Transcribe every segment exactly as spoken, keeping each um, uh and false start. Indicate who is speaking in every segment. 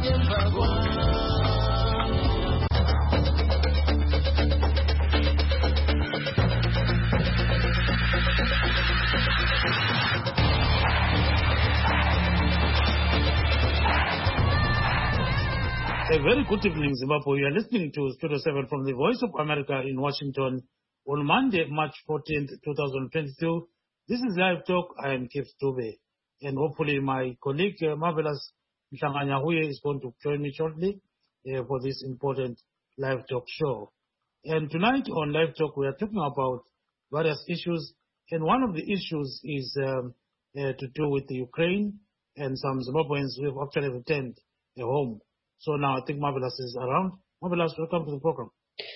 Speaker 1: A very good evening, Zimbabwe. You are listening to Studio seven from the Voice of America in Washington on Monday, March fourteenth, twenty twenty-two. This is Live Talk. I am Keith Dube. And hopefully my colleague, uh, Marvelous Mshanganyahuye, is going to join me shortly uh, for this important Live Talk show. And tonight on Live Talk, we are talking about various issues. And one of the issues is um, uh, to do with the Ukraine and some Zimbabweans who have actually returned uh, home. So now I think Marvelous is around. Marvelous, welcome to the program.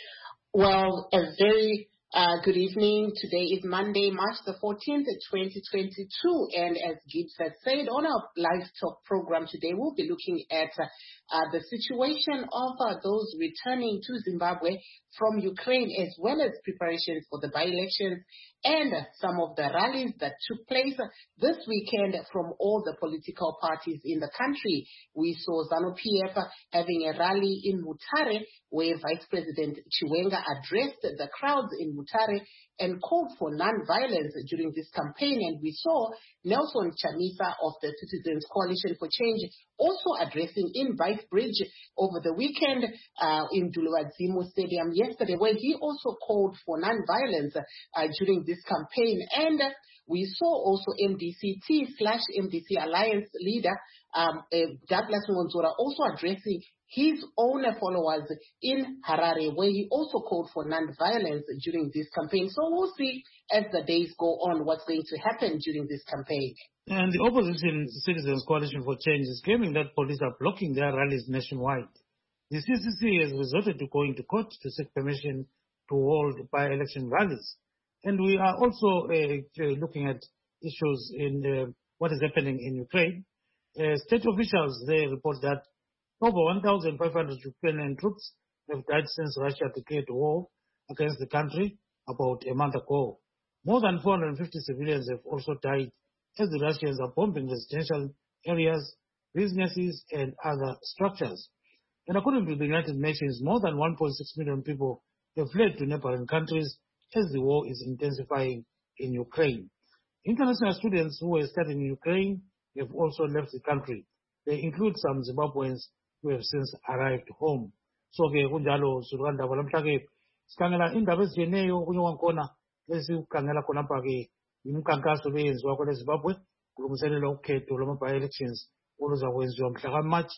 Speaker 2: Well, a very uh, good evening. Today is Monday, March the fourteenth, twenty twenty-two. And as Gibbs has said, on our Live Talk program today, we'll be looking at uh, uh, the situation of uh, those returning to Zimbabwe from Ukraine, as well as preparations for the by-elections and uh, some of the rallies that took place uh, this weekend from all the political parties in the country. We saw ZANU-P F uh, having a rally in Mutare, where Vice President Chiwenga addressed the crowds in Mutare and called for non-violence during this campaign. And we saw Nelson Chamisa of the Citizens Coalition for Change also addressing in Vice Bridge over the weekend uh, in Duluwadzimo Stadium yesterday, where he also called for non-violence uh, during this campaign. And uh, we saw also M D C T slash M D C Alliance leader um, uh, Douglas Ngonzora also addressing his own followers in Harare, where he also called for non-violence during this campaign. So we'll see as the days go on what's going to happen during this campaign.
Speaker 1: And the opposition Citizens Coalition for Change is claiming that police are blocking their rallies nationwide. The C C C has resorted to going to court to seek permission to hold by-election rallies. And we are also uh, looking at issues in uh, what is happening in Ukraine. Uh, state officials, they report that over one thousand five hundred Ukrainian troops have died since Russia declared war against the country about a month ago. More than four hundred fifty civilians have also died as the Russians are bombing residential areas, businesses, and other structures. And according to the United Nations, more than one point six million people have fled to neighboring countries as the war is intensifying in Ukraine. International students who were studying in Ukraine have also left the country. They include some Zimbabweans who have since arrived home. So ke kunjalo sulukanda balamhla ke sikhangela indaba ezijeneyo kunye kwakhona esikhangela khona apha ke imikhankaso leyenziwa kwele Zimbabwe kulungiselela ukhetho lwama by-elections oluzakwenziwa mhla ka-March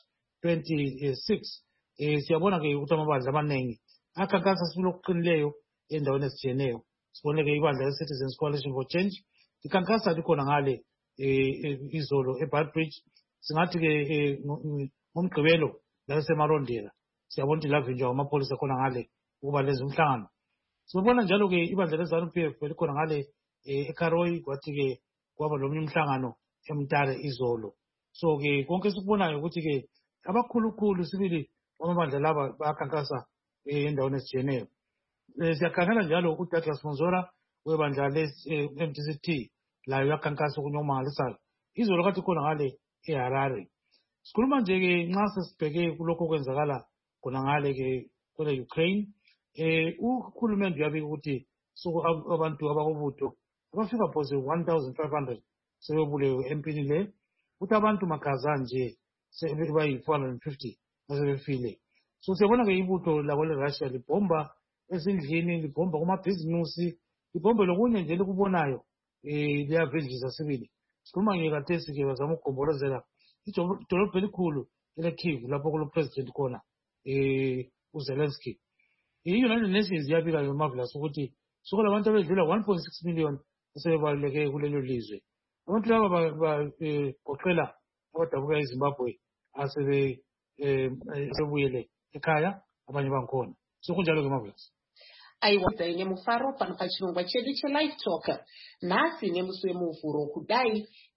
Speaker 1: twenty-six. Eh siyabona ke ukuthi amabandla amaningi akhankasa sifuna okuqinileyo endaweni ezijeneyo. Sibone ke ibandla le-Citizens Coalition for Change ikhankasa likhona ngale izolo eBad Bridge. Singathi ke ngomgqibelo la esemarondela siyabona ukuthi lavinjwa amapholisa khona ngale ukuba lenza umhlangano. Sibona njalo ke ibandla le-ZANU-P F likhona ngale eKaroi, kwathi ke kwaba lomnye umhlangano eMtare izolo. So ke konke sikubonayo ukuthi ke abakhulukhulu sibili amabandla laba bayakhankasa endaweni ezijeneyo. Siyakhangela njalo uDouglas Ngonzora webandla le-M D C T layo yakhankasa okunye okumangalisayo. Izolo kathi khona ngale eHarare. Sikhuluma nje ke nxa sesibheke kulokho okwenzakala khona ngale ke kwele Ukraine, eh uhulumende uyabika ukuthi so abantu abakubutho abafika phose one thousand five hundred sebebulewe empini le, ukuthi abantu makhaza nje sebeba yi-four hundred fifty asebefile. So siyabona ke ibutho lakwele Russia libhomba ezindlini, libhomba kumabhizimusi, libhombe lokunye nje likubonayo eh liyavinjisa sibili. Sikhuluma ngekathesi ke bazama ukugombolozela idolobho elikhulu eleKyiv lapho kulo president khona eh uZelensky. I-United Nations yabika ke Marvelous ukuthi sokola abantu abedlula one point six million asebebaluleke kulelo lizwe. Abantu laba bagoqela abadabuka eZimbabwe asebe sebuyele ekhaya, abanye bankhona. So kunjalo ke Marvelous.
Speaker 2: Aiwa ine mufaro pano pachirongwa chedu cheLive Talk. Nhasi nemusi wemuvhuro kudai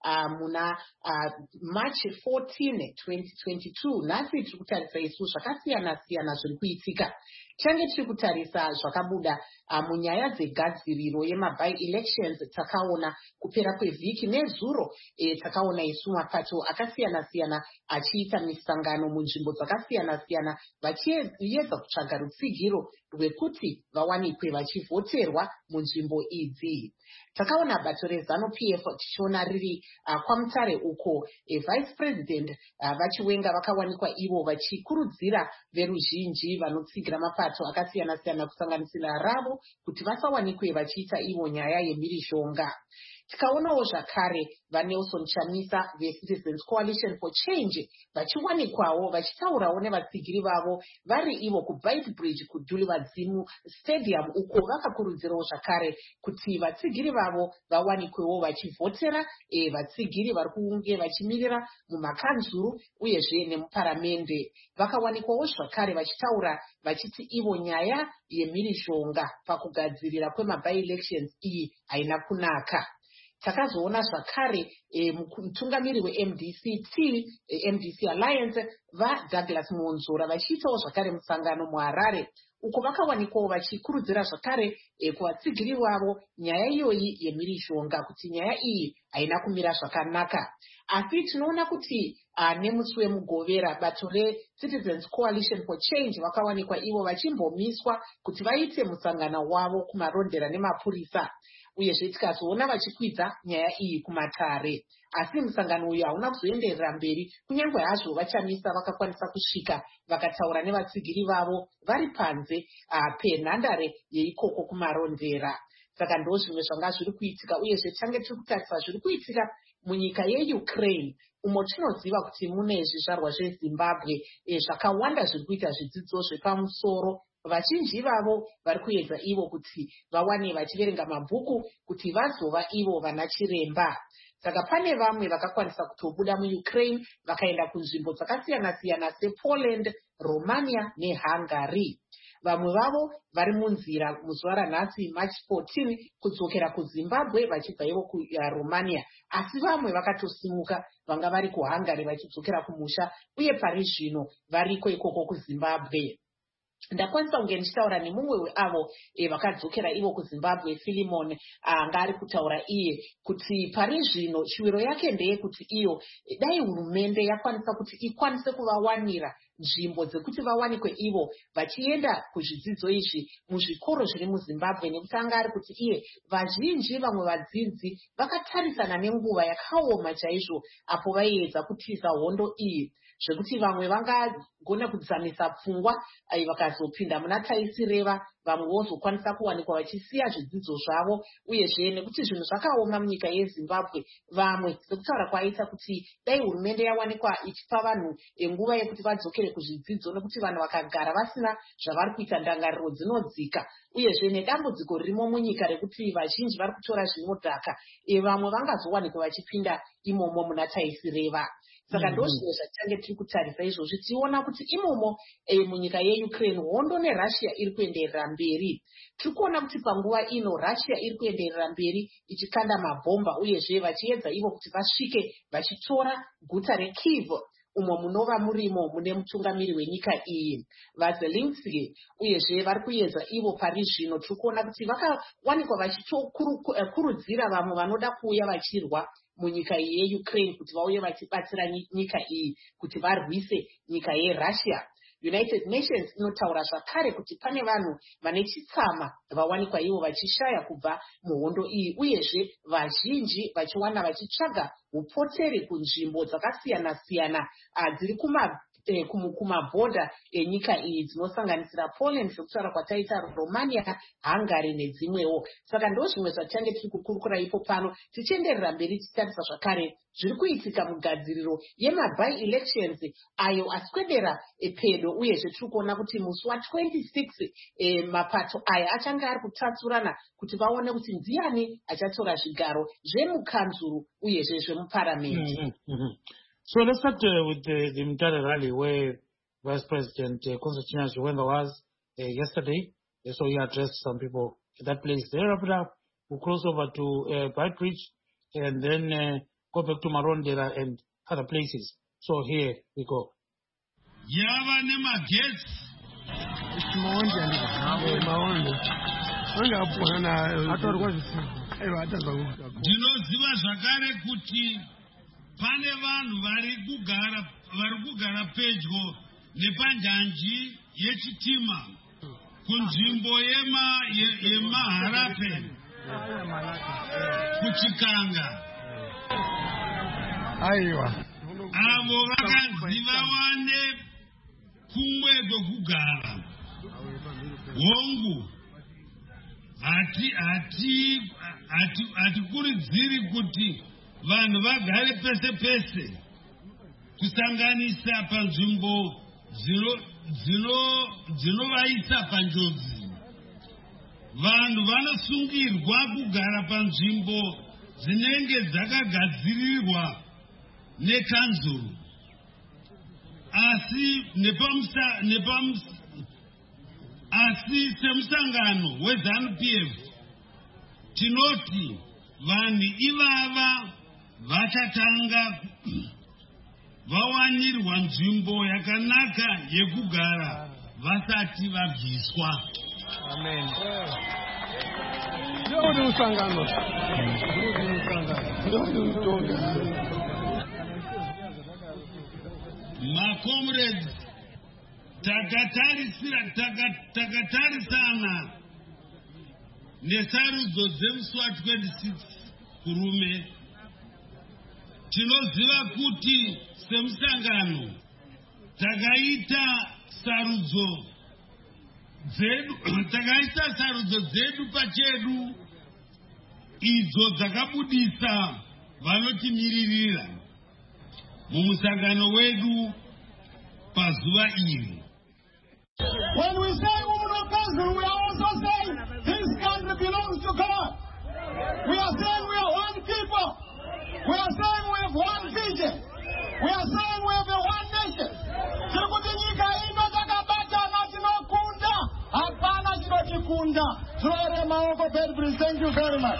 Speaker 2: uh, muna uh, March fourteenth twenty twenty-two. Nhasi tiri kutarisa isu zvakasiyana siyana zviri kuitika. Change tiri kutarisa zvakabuda uh, munyaya dzegadziriro yemabai elections. Takaona kupera kwevhiki nezuro e, takaona isu mapato akasiyana siyana achiita misangano munzvimbo dzakasiyana siyana vachiedza kutsvaga rutsigiro rwekuti vawanikwe vachivhoterwa munzvimbo idzi. Takaona bato rezanu P F tichiona riri uh, kwamutare uko e, vice president uh, vachiwenga vakawanikwa ivo vachikurudzira veruzhinji vanotsigira mapato akasiyana siyana kusanganisira ravo kuti vasawanikwe vachiita ivo nyaya yemhirishonga. Tikaonawo zvakare vaNelson Chamisa veCitizens Coalition for Change vachiwanikwawo vachitaurawo nevatsigiri vavo vari ivo kuBeitbridge kudhuli vadzimu stadium uko vakakurudzirawo zvakare kuti vatsigiri vavo vawanikwewo vachivhotera e, vatsigiri vari kunge vachimirira mumakanzuru uyezve nemuparamende. Vakawanikwawo zvakare vachitaura vachiti ivo nyaya yemhirishonga pakugadzirira kwemabai elections iyi haina kunaka. Takazoona zvakare e, mutungamiri weM D C T e, M D C Alliance vaDouglas Monzora vachiitawo zvakare musangano muHarare uko vakawanikwawo vachikurudzira zvakare e, kuvatsigiri vavo nyaya iyoyi yemhirishonga kuti nyaya iyi haina kumira zvakanaka. Asi tinoona kuti uh, nemusi wemugovera bato reCitizens Coalition for Change vakawanikwa ivo vachimbomiswa kuti vaite musangano wavo kumarondera nemapurisa. Uyezve tikazoona vachikwidza nyaya iyi kumatare. Asi musangano uyu hauna kuzoenderera mberi kunyange hazvo vachamisa vakakwanisa kusvika vakataura nevatsigiri vavo vari panze uh, penhandare yeikoko kumarondera. Saka ndo zvimwe zvanga zviri kuitika uyezve tange tiri kutarisa zviri kuitika munyika yeUkraine umo tinoziva kuti mune zvizvarwa zveZimbabwe e, zvakawanda zviri kuita zvidzidzo zvepamusoro. Vazhinji vavo vari kuedza ivo kuti vawane vachiverenga mabhuku kuti vazova ivo vana chiremba. Saka pane vamwe vakakwanisa kutobuda muUkraine vakaenda kunzvimbo dzakasiyana siyana sePoland, Romania neHungary. Vamwe vavo vari munzira muzuva ranhasi March fourteenth kudzokera kuZimbabwe vachibva ivo kuRomania, asi vamwe vakatosimuka vanga vari kuHungary vachidzokera kumusha uye pari zvino variko ikoko kuZimbabwe. Ndakwanisa kunge ndichitaura nemumwe weavo e, vakadzokera ivo kuZimbabwe, Philemon anga ari kutaura iye kuti pari zvino shwiro yake ndeyekuti iyo e, dai hurumende yakwanisa kuti ikwanise kuvawanira nzvimbo dzekuti vawanikwe ivo vachienda kuzvidzidzo izvi muzvikoro zviri muZimbabwe, nekuti anga ari kuti iye vazhinji vamwe vadzidzi vakatarisana nenguva yakaoma chaizvo apo vaiedza kutiza hondo iyi zvekuti vamwe vangagona kudzamisa pfungwa ai vakazopinda muna taisireva, vamwe vozokwanisa kuwanikwa vachisiya zvidzidzo zvavo. Uyezve nekuti zvinhu zvakaoma munyika yeZimbabwe, vamwe sekutaura kwaita kuti dai hurumende yawanikwa ichipa vanhu nguva yekuti vadzokere kuzvidzidzo, nekuti vanhu vakagara vasina zvavari kuita ndangariro dzinodzika. Uyezve nedambudziko ririmo munyika rekuti vazhinji vari kutora zvinodhaka, e, vamwe vangazowanikwa vachipinda imomo muna taisireva. Saka ndo zvimwe zvatange tiri kutarisa izvozvi tiona kuti imomo e, munyika yeUkraine hondo neRussia iri kuenderera mberi. Tiri kuona kuti panguva ino Russia iri kuenderera mberi ichikanda mabhomba uyezve vachiedza ivo kuti vasvike vachitora guta reKyiv umo munova murimo mune mutungamiri wenyika iyi vaZelensky. Uyezve vari kuedza ivo pari zvino tiri kuona kuti vakawanikwa vachitokurudzira vamwe vanoda kuuya vachirwa munyika yeUkraine kuti vauye vachibatsira nyika iyi kuti varwise nyika yeRussia. United Nations inotaura zvakare kuti pane vanhu vane chitsama vawanikwa ivo vachishaya kubva muhondo iyi, uyezve vazhinji vachiwana vachitsvaga upoteri kunzvimbo dzakasiyana siyana dziri kuma E, kumabhodha enyika iyi dzinosanganisira Poland sekutaura kwataita Romania, Hungary nedzimwewo. Saka ndo zvimwe zvatange tiri kukurukura ipo pano tichienderera mberi tichitarisa zvakare zviri kuitika mugadziriro yemabai elections ayo aswedera e, pedo. Uyezve tiri kuona kuti musi wa26 e, mapato aya achange ari kutatsurana kuti vaone kuti ndiani achatora zvigaro zvemukanzuru uyezve zvemuparamende.
Speaker 1: mm -hmm. So let's start uh, with the, the Mutare rally where Vice President uh, Constantine Chiwenga was uh, yesterday. Uh, so he addressed some people at that place. Thereafter, we'll cross over to uh, Beitbridge, and then uh, go back to Marondera and other places. So here we go.
Speaker 3: Yava nemagets. Ndinoziva zvakare kuti pane vanhu vari kugara vari kugara pedyo nepanjanji yechitima kunzvimbo yema yemaharape kuchikanga.
Speaker 4: Aiwa.
Speaker 3: Avo vakanzi vawane kumwe kwekugara. Hongu hati hati hati hatikurudziri kuti vanhu vagare pese pese kusanganisa panzvimbo dzinovaisa panjodzi. Vanhu vanosungirwa kugara panzvimbo dzinenge dzakagadzirirwa nekanzuru. Asi nepamusa nepamusa asi semusangano weZANU P F tinoti vanhu ivava vachatanga vawanirwa nzvimbo yakanaka yekugara vasati vabviswa.
Speaker 4: Amen. Ndio ni usangano. Ndio ni usangano.
Speaker 3: My comrades, takatarisana nesarudzo dzemusi wa26 kurume. Tinoziva kuti semusangano takaita sarudzo dzedu takaita sarudzo dzedu pachedu idzo dzakabudisa vanotimiririra mumusangano wedu pazuva iri.
Speaker 4: When we say Umuno Council, we are also saying this country belongs to God. We are saying we are one people. We are saying we have one vision. We are saying we have a one nation. Tirikudinyika ino takabata na tinokunda. Hapana tinokikunda. Tunaere maoko Pedro. Thank you very much.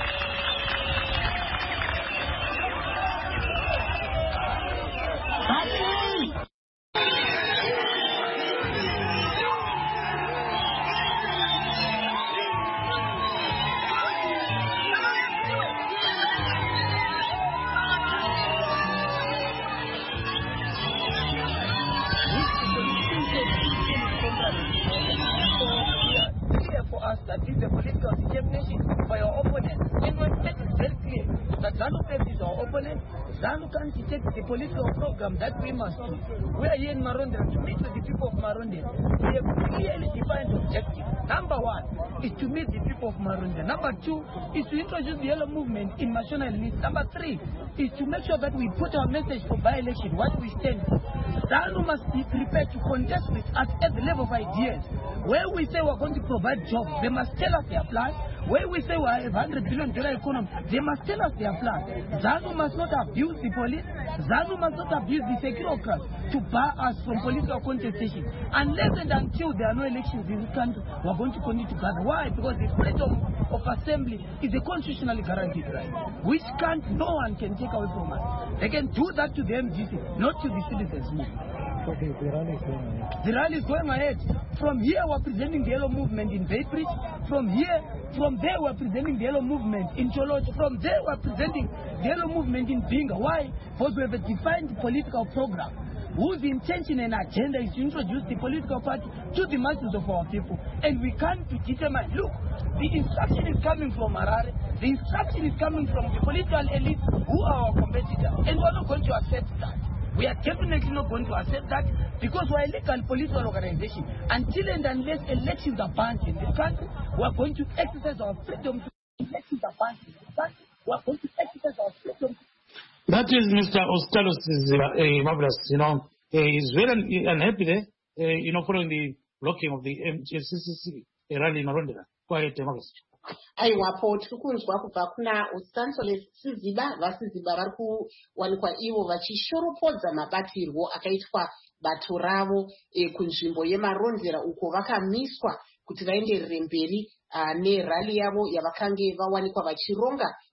Speaker 5: That is the political determination by our opponent. And my state is very clear that ZANU P F is our opponent. ZANU can't take the political program that we must do. We are here in Marondera to meet with the people of Marondera. We have clearly defined objectives. Number one is to meet the people of Marondera. Number two is to introduce the yellow movement in Mashona and List. Number three is to make sure that we put our message for by-election, what we stand for. ZANU must be prepared to contest with us at the level of ideas. Where we say we're going to provide jobs, they must tell us their plan. Where we say we have one hundred billion dollar economy, they must tell us their plan. ZANU must not abuse the police. ZANU must not abuse the technocrats to bar us from political contestation. Unless and until there are no elections in this country, we're going to continue to gather. Why? Because the freedom of assembly is a constitutionally guaranteed right, which can't, no one can take away from us. They can do that to the M G C, not to the citizens movement.
Speaker 4: Okay, the rally is going ahead.
Speaker 5: The rally is going ahead. From here, we're presenting the yellow movement in Beitbridge. From here, from there, we're presenting the yellow movement in Choloch. From there, we're presenting the yellow movement in Binga. Why? Because we have a defined political program whose intention and agenda is to introduce the political party to the masses of our people. And we can't determine, look, the instruction is coming from Harare, the instruction is coming from the political elite who are our competitors, and we're not going to accept that. We are definitely not going to accept that because we are a legal political organization. Until and unless elections are banned in this country, we are going to exercise our freedom to elections are banned in this country. We are going to exercise our freedom.
Speaker 1: That is Mister Ostalos uh, uh, Marvelous. You know, uh, he's very unhappy there, uh, you know, following the blocking of the M C C C rally in Marondera. Quiet, Marvelous.
Speaker 2: Aiwapo tiri kunzwa kubva kuna Usansolesi Siziba. VaSiziba vari kuwanikwa ivo vachishoropodza mabatirwo akaitwa bato ravo e, kunzvimbo yeMarondera uko vakamiswa kuti vaenderere mberi uh, nerali yavo yavakange vawanikwa vachironga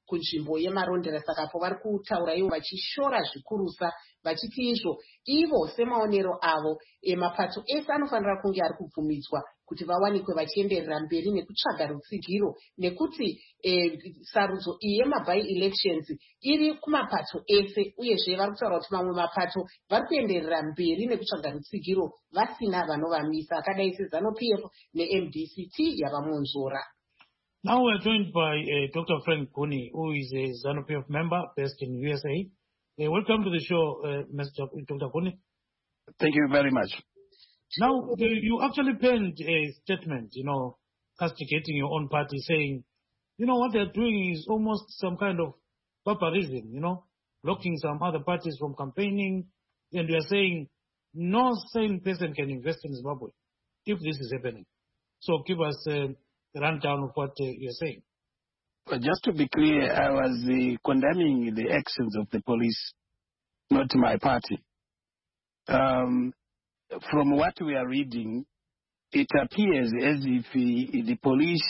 Speaker 2: kunzvimbo yemarondera. Saka po vari kutaura ivo vachishora zvikurusa vachiti izvo ivo semaonero avo mapato ese anofanira kunge ari kubvumidzwa kuti vawanikwe vachienderera mberi nekutsvaga rutsigiro, nekuti eh, sarudzo iyi yemabai elections iri kumapato ese, uyezve vari kutaura kuti mamwe mapato vari kuenderera mberi nekutsvaga rutsigiro vasina vanovamisa akadai seZANU P F neM D C T yavamunzora.
Speaker 1: Now we are joined by uh, Doctor Frank Kuni, who is a ZANU P F member based in U S A. Uh, welcome to the show, uh, Mister Doctor Kuni.
Speaker 6: Thank you very much.
Speaker 1: Now, you actually penned a statement, you know, castigating your own party, saying, you know, what they're doing is almost some kind of barbarism, you know, blocking some other parties from campaigning, and you're saying no sane person can invest in Zimbabwe if this is happening. So give us a rundown of what uh, you're saying.
Speaker 6: Well, just to be clear, I was uh, condemning the actions of the police, not my party. Um, from what we are reading, it appears as if uh, the police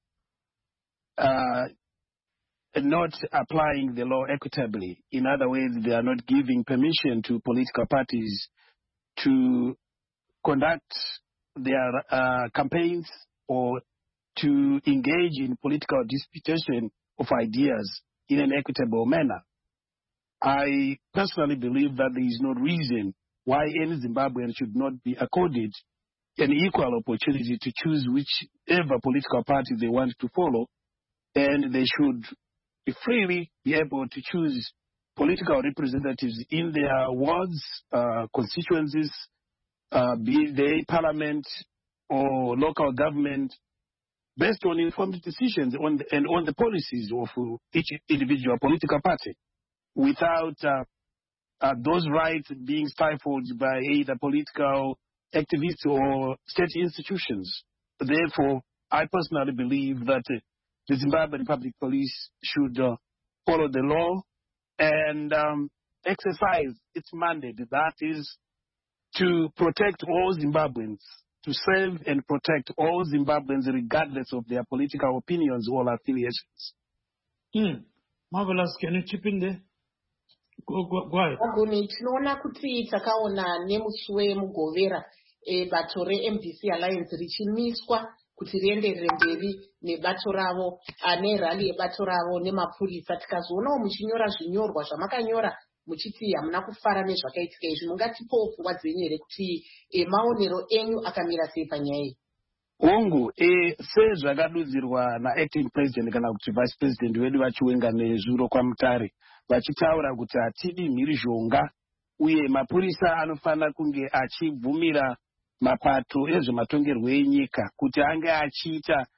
Speaker 6: are not applying the law equitably. In other words, they are not giving permission to political parties to conduct their uh, campaigns or to engage in political disputation of ideas in an equitable manner. I personally believe that there is no reason why any Zimbabwean should not be accorded an equal opportunity to choose whichever political party they want to follow, and they should be freely be able to choose political representatives in their wards, uh, constituencies, uh, be they parliament or local government, based on informed decisions on the, and on the policies of uh, each individual political party, without uh, uh, those rights being stifled by either political activists or state institutions. Therefore, I personally believe that uh, the Zimbabwe Republic Police should uh, follow the law and um, exercise its mandate, that is to protect all Zimbabweans, to serve and protect all Zimbabweans regardless of their political opinions or affiliations.
Speaker 1: Hmm. Marvelous. Can you chip in there? Go, go, go ahead.
Speaker 2: Agoni, tinoona kuti takaona nemusi wemugovera bato reM D C Alliance richimiswa kuti rienderere mberi nebato ravo, nerali yebato ravo nemapurisa. Tikazoonawo muchinyora zvinyorwa zvamakanyora muchiti hamuna kufara nezvakaitika izvi. Mungatipowo pfungwa dzenyu here kuti maonero enyu akamira sei panyaya iyi?
Speaker 6: Hongu, e, sezvakadudzirwa naacting president kana kuti vice president wedu vachiwenga nezuro kwaMutare vachitaura kuti hatidi mhirizhonga uye mapurisa anofanira kunge achibvumira mapato ezvematongerwo enyika kuti ange achiita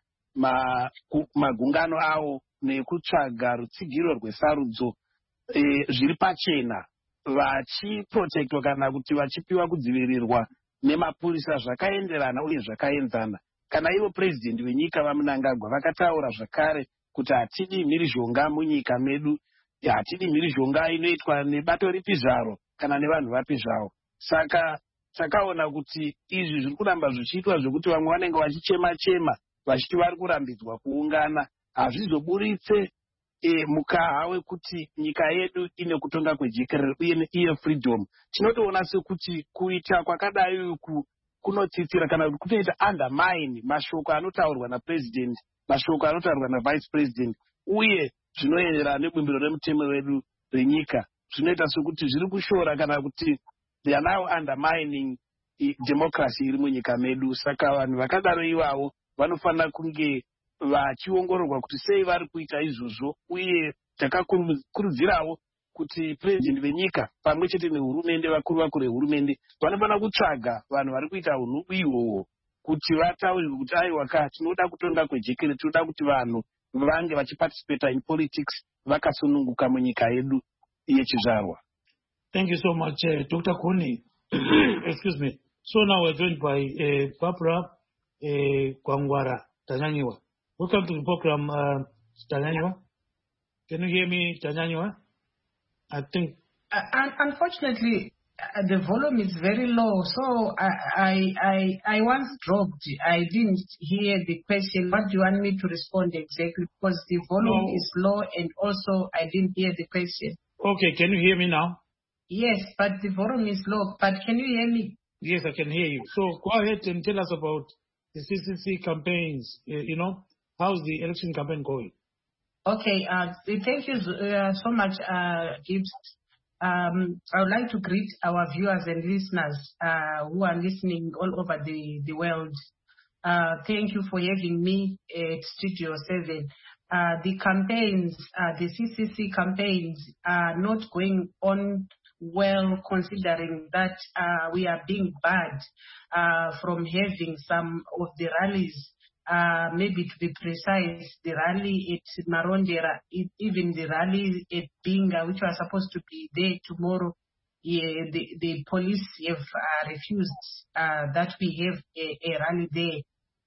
Speaker 6: magungano awo nekutsvaga rutsigiro rwesarudzo e, zviri pachena, vachiprotektwa kana kuti vachipiwa kudzivirirwa nemapurisa zvakaenderana uye zvakaenzana. Kana ivo president wenyika vaMnangagwa vakataura zvakare kuti hatidi mhirizhonga munyika medu, hatidi mhirizhonga inoitwa nebato ripi zvaro kana nevanhu vapi zvavo. Saka takaona kuti izvi zviri kuramba zvichiitwa zvokuti vamwe vanenge vachichema-chema vachiti vari kurambidzwa kuungana hazvizoburitse e, mukaha wekuti nyika yedu ine kutonga kwejekerere uye iye freedom. Tinotoona sekuti kuita kwakadai uku kunotsitsira kana kuti kutoita undermine mashoko anotaurwa napresident, mashoko anotaurwa navice president uye zvinoenderana nebumbiro remutemo wedu renyika. Zvinoita sekuti zviri kushora kana kuti they are now undermining democracy iri munyika medu. Saka vanhu vakadaro ivavo vanofanira kunge vachiongororwa kuti sei vari kuita izvozvo, uye takakurudzirawo kuti president venyika pamwe chete nehurumende, vakuru vakuru vehurumende vanofanira kutsvaga vanhu vari kuita unhubu ihwohwo kuti vataurirwe kuti aiwa ka tinoda kutonga kwejekere, tinoda kuti vanhu vange vachiparticipate in politics vakasununguka munyika yedu yechizvarwa.
Speaker 1: Thank you so much, uh, Doctor Kuni. Excuse me. So now we're joined by uh, Barbara uh, Kwangwara Tanyanyiwa. Welcome to the program, uh, Tanyanyiwa. Can you hear me, Tanyanyiwa? I think.
Speaker 7: Uh, un- unfortunately, Uh, the volume is very low, so I, I I I once dropped. I didn't hear the question. What do you want me to respond exactly? Because the volume
Speaker 1: No.
Speaker 7: is low, and also I didn't hear the question.
Speaker 1: Okay, can you hear me now?
Speaker 7: Yes, but the volume is low. But can you hear me?
Speaker 1: Yes, I can hear you. So go ahead and tell us about the C C C campaigns. Uh, you know, how's the election campaign going?
Speaker 7: Okay. Uh, thank you uh, so much, uh, Gibbs. Um, I would like to greet our viewers and listeners uh, who are listening all over the, the world. Uh, thank you for having me at Studio seven. Uh, the campaigns, uh, the C C C campaigns are not going on well, considering that uh, we are being barred uh, from having some of the rallies. Uh, maybe to be precise, the rally at Marondera, it, even the rally at Binga, which was supposed to be there tomorrow, yeah, the, the police have uh, refused uh, that we have a, a rally there.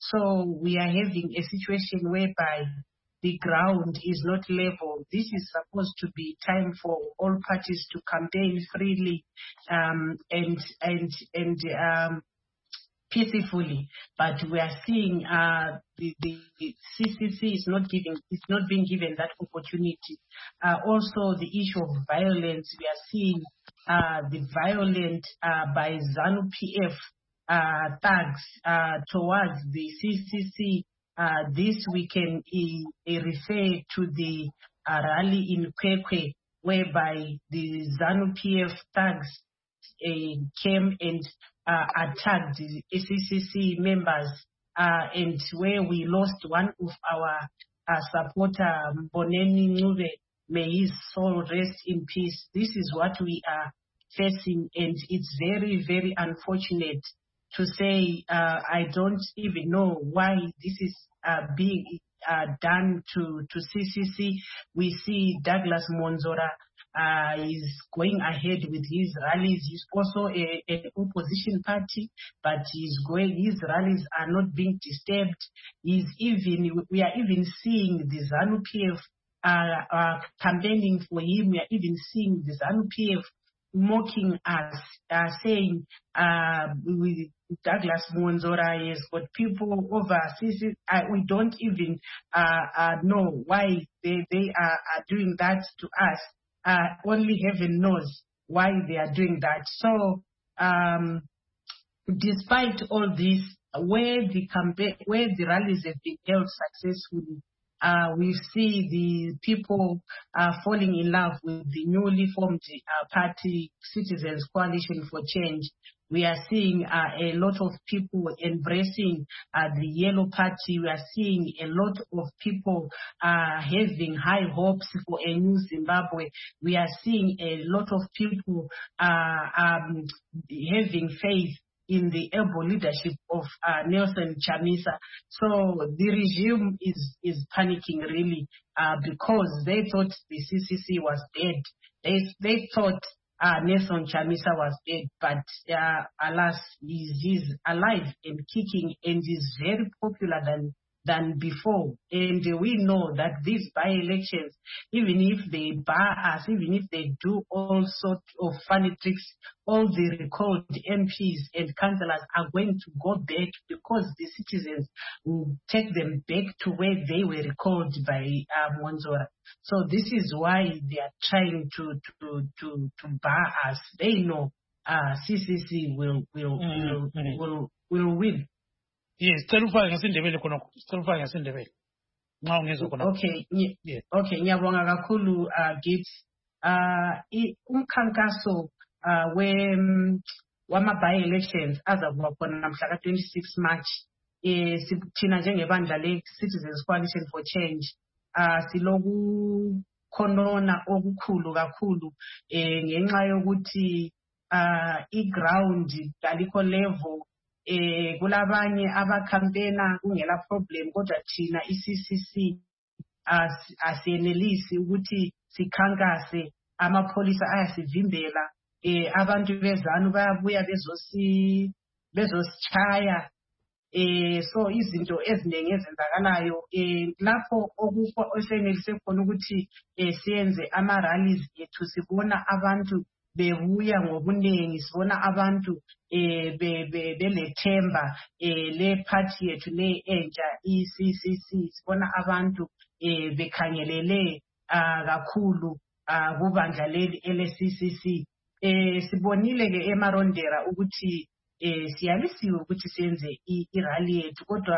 Speaker 7: So we are having a situation whereby the ground is not level. This is supposed to be time for all parties to campaign freely um, and and and um, peacefully, but we are seeing uh, the, the C C C is not giving, it's not being given that opportunity. Uh, also, the issue of violence, we are seeing uh, the violent uh, by ZANU P F uh, thugs uh, towards the C C C. Uh, this we can uh, refer to the uh, rally in Kwekwe, whereby the ZANU P F thugs uh, came and uh, attacked the C C C members, uh, and where we lost one of our uh, supporter, Mboneni Ncube. May his soul rest in peace. This is what we are facing, and it's very, very unfortunate to say. uh, I don't even know why this is uh, being uh, done to, to C C C. We see Douglas Monzora uh, is going ahead with his rallies. He's also a, an opposition party, but he's going, his rallies are not being disturbed. He's even, we are even seeing the ZANU P F uh, uh, campaigning for him. We are even seeing the ZANU P F mocking us, uh, saying uh, with Douglas Monzora has got people overseas. Uh, we don't even uh, uh, know why they, they are, are doing that to us. Uh, only heaven knows why they are doing that. So, um, despite all this, where the campaign, where the rallies have been held successfully, Uh, we see the people uh, falling in love with the newly formed uh, party, Citizens Coalition for Change. We are seeing uh, a lot of people embracing uh, the Yellow Party. We are seeing a lot of people uh, having high hopes for a new Zimbabwe. We are seeing a lot of people uh, um, having faith in the able leadership of uh, Nelson Chamisa. So the regime is, is panicking really uh, because they thought the C C C was dead. They, they thought uh, Nelson Chamisa was dead, but uh, alas, he's, he's alive and kicking and is very popular than than before. And we know that these by-elections, even if they bar us, even if they do all sorts of funny tricks, all the recalled M Ps and councillors are going to go back because the citizens will take them back to where they were recalled by uh, Monzora. So this is why they are trying to to to, to bar us. They know uh, C C C will will
Speaker 1: Mm,
Speaker 7: will,
Speaker 1: mm.
Speaker 7: will will win.
Speaker 1: Yes, cela ufake ngasindebele khona, cela ufake ngasindebele. Nxa ungezwa khona.
Speaker 7: Okay, nye-
Speaker 1: Yes.
Speaker 7: okay, ngiyabonga kakhulu uh, Gibbs. Uh, i- umkhankaso uh, we wama by elections azakuba khona namhla ka twenty-six March. Eh si- thina njengebandla le Citizens Coalition for Change uh, siloku khonona okukhulu kakhulu eh ngenxa yokuthi uh, i-ground kalikho level. Eh kulabanye abacampaigna kungela problem kodwa thina i-C C C as asiyenelisi ukuthi sikhankase, amapholisa ayasivimbela, eh abantu bezanu bayabuya bezosi bezosichaya, eh so izinto eziningi ezenzakalayo eh lapho okukho osenelise khona ukuthi eh siyenze ama rallies ethu, sibona abantu bebuya ngobunengi sibona abantu eh belethemba eh le party yethu le entsha I C C C sibona abantu eh bekhangelele kakhulu kubandla leli ele C C C. Eh sibonile ke eMarondera ukuthi eh siyalisiwe ukuthi senze irally yethu kodwa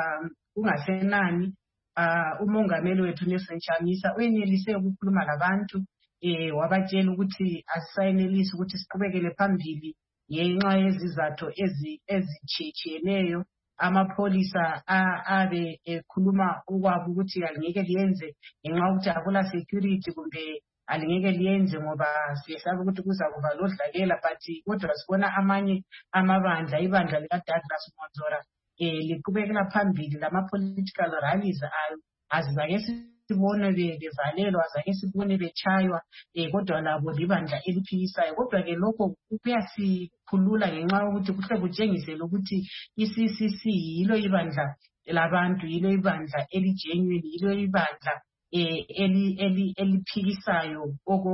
Speaker 7: kungasenani umongameli wethu Nelson Chamisa uyenelise ukukhuluma labantu eh wabatshela ukuthi asayinelisi ukuthi siqhubekele phambili ngenxa yezizathu ezichichiyeneyo. Amapholisa abe ekhuluma ukwabo ukuthi alingeke liyenze ngenxa ukuthi akula security kumbe alingeke liyenze ngoba siyesaba ukuthi kuza kuba lodlakela, but kodwa sibona amanye amabandla ibandla lika Douglas Monzora eh liqhubekela phambili lama political rallies azake sibone bevalelwa azake sibone bechaywa eh kodwa labo libandla eliphikisayo. Kodwa ke lokho kuyasikhulula ngenxa ukuthi kuhle kutshengisele ukuthi I C C C yilo ibandla labantu, yilo ibandla eligenuine, yilo ibandla eh eli eli eliphikisayo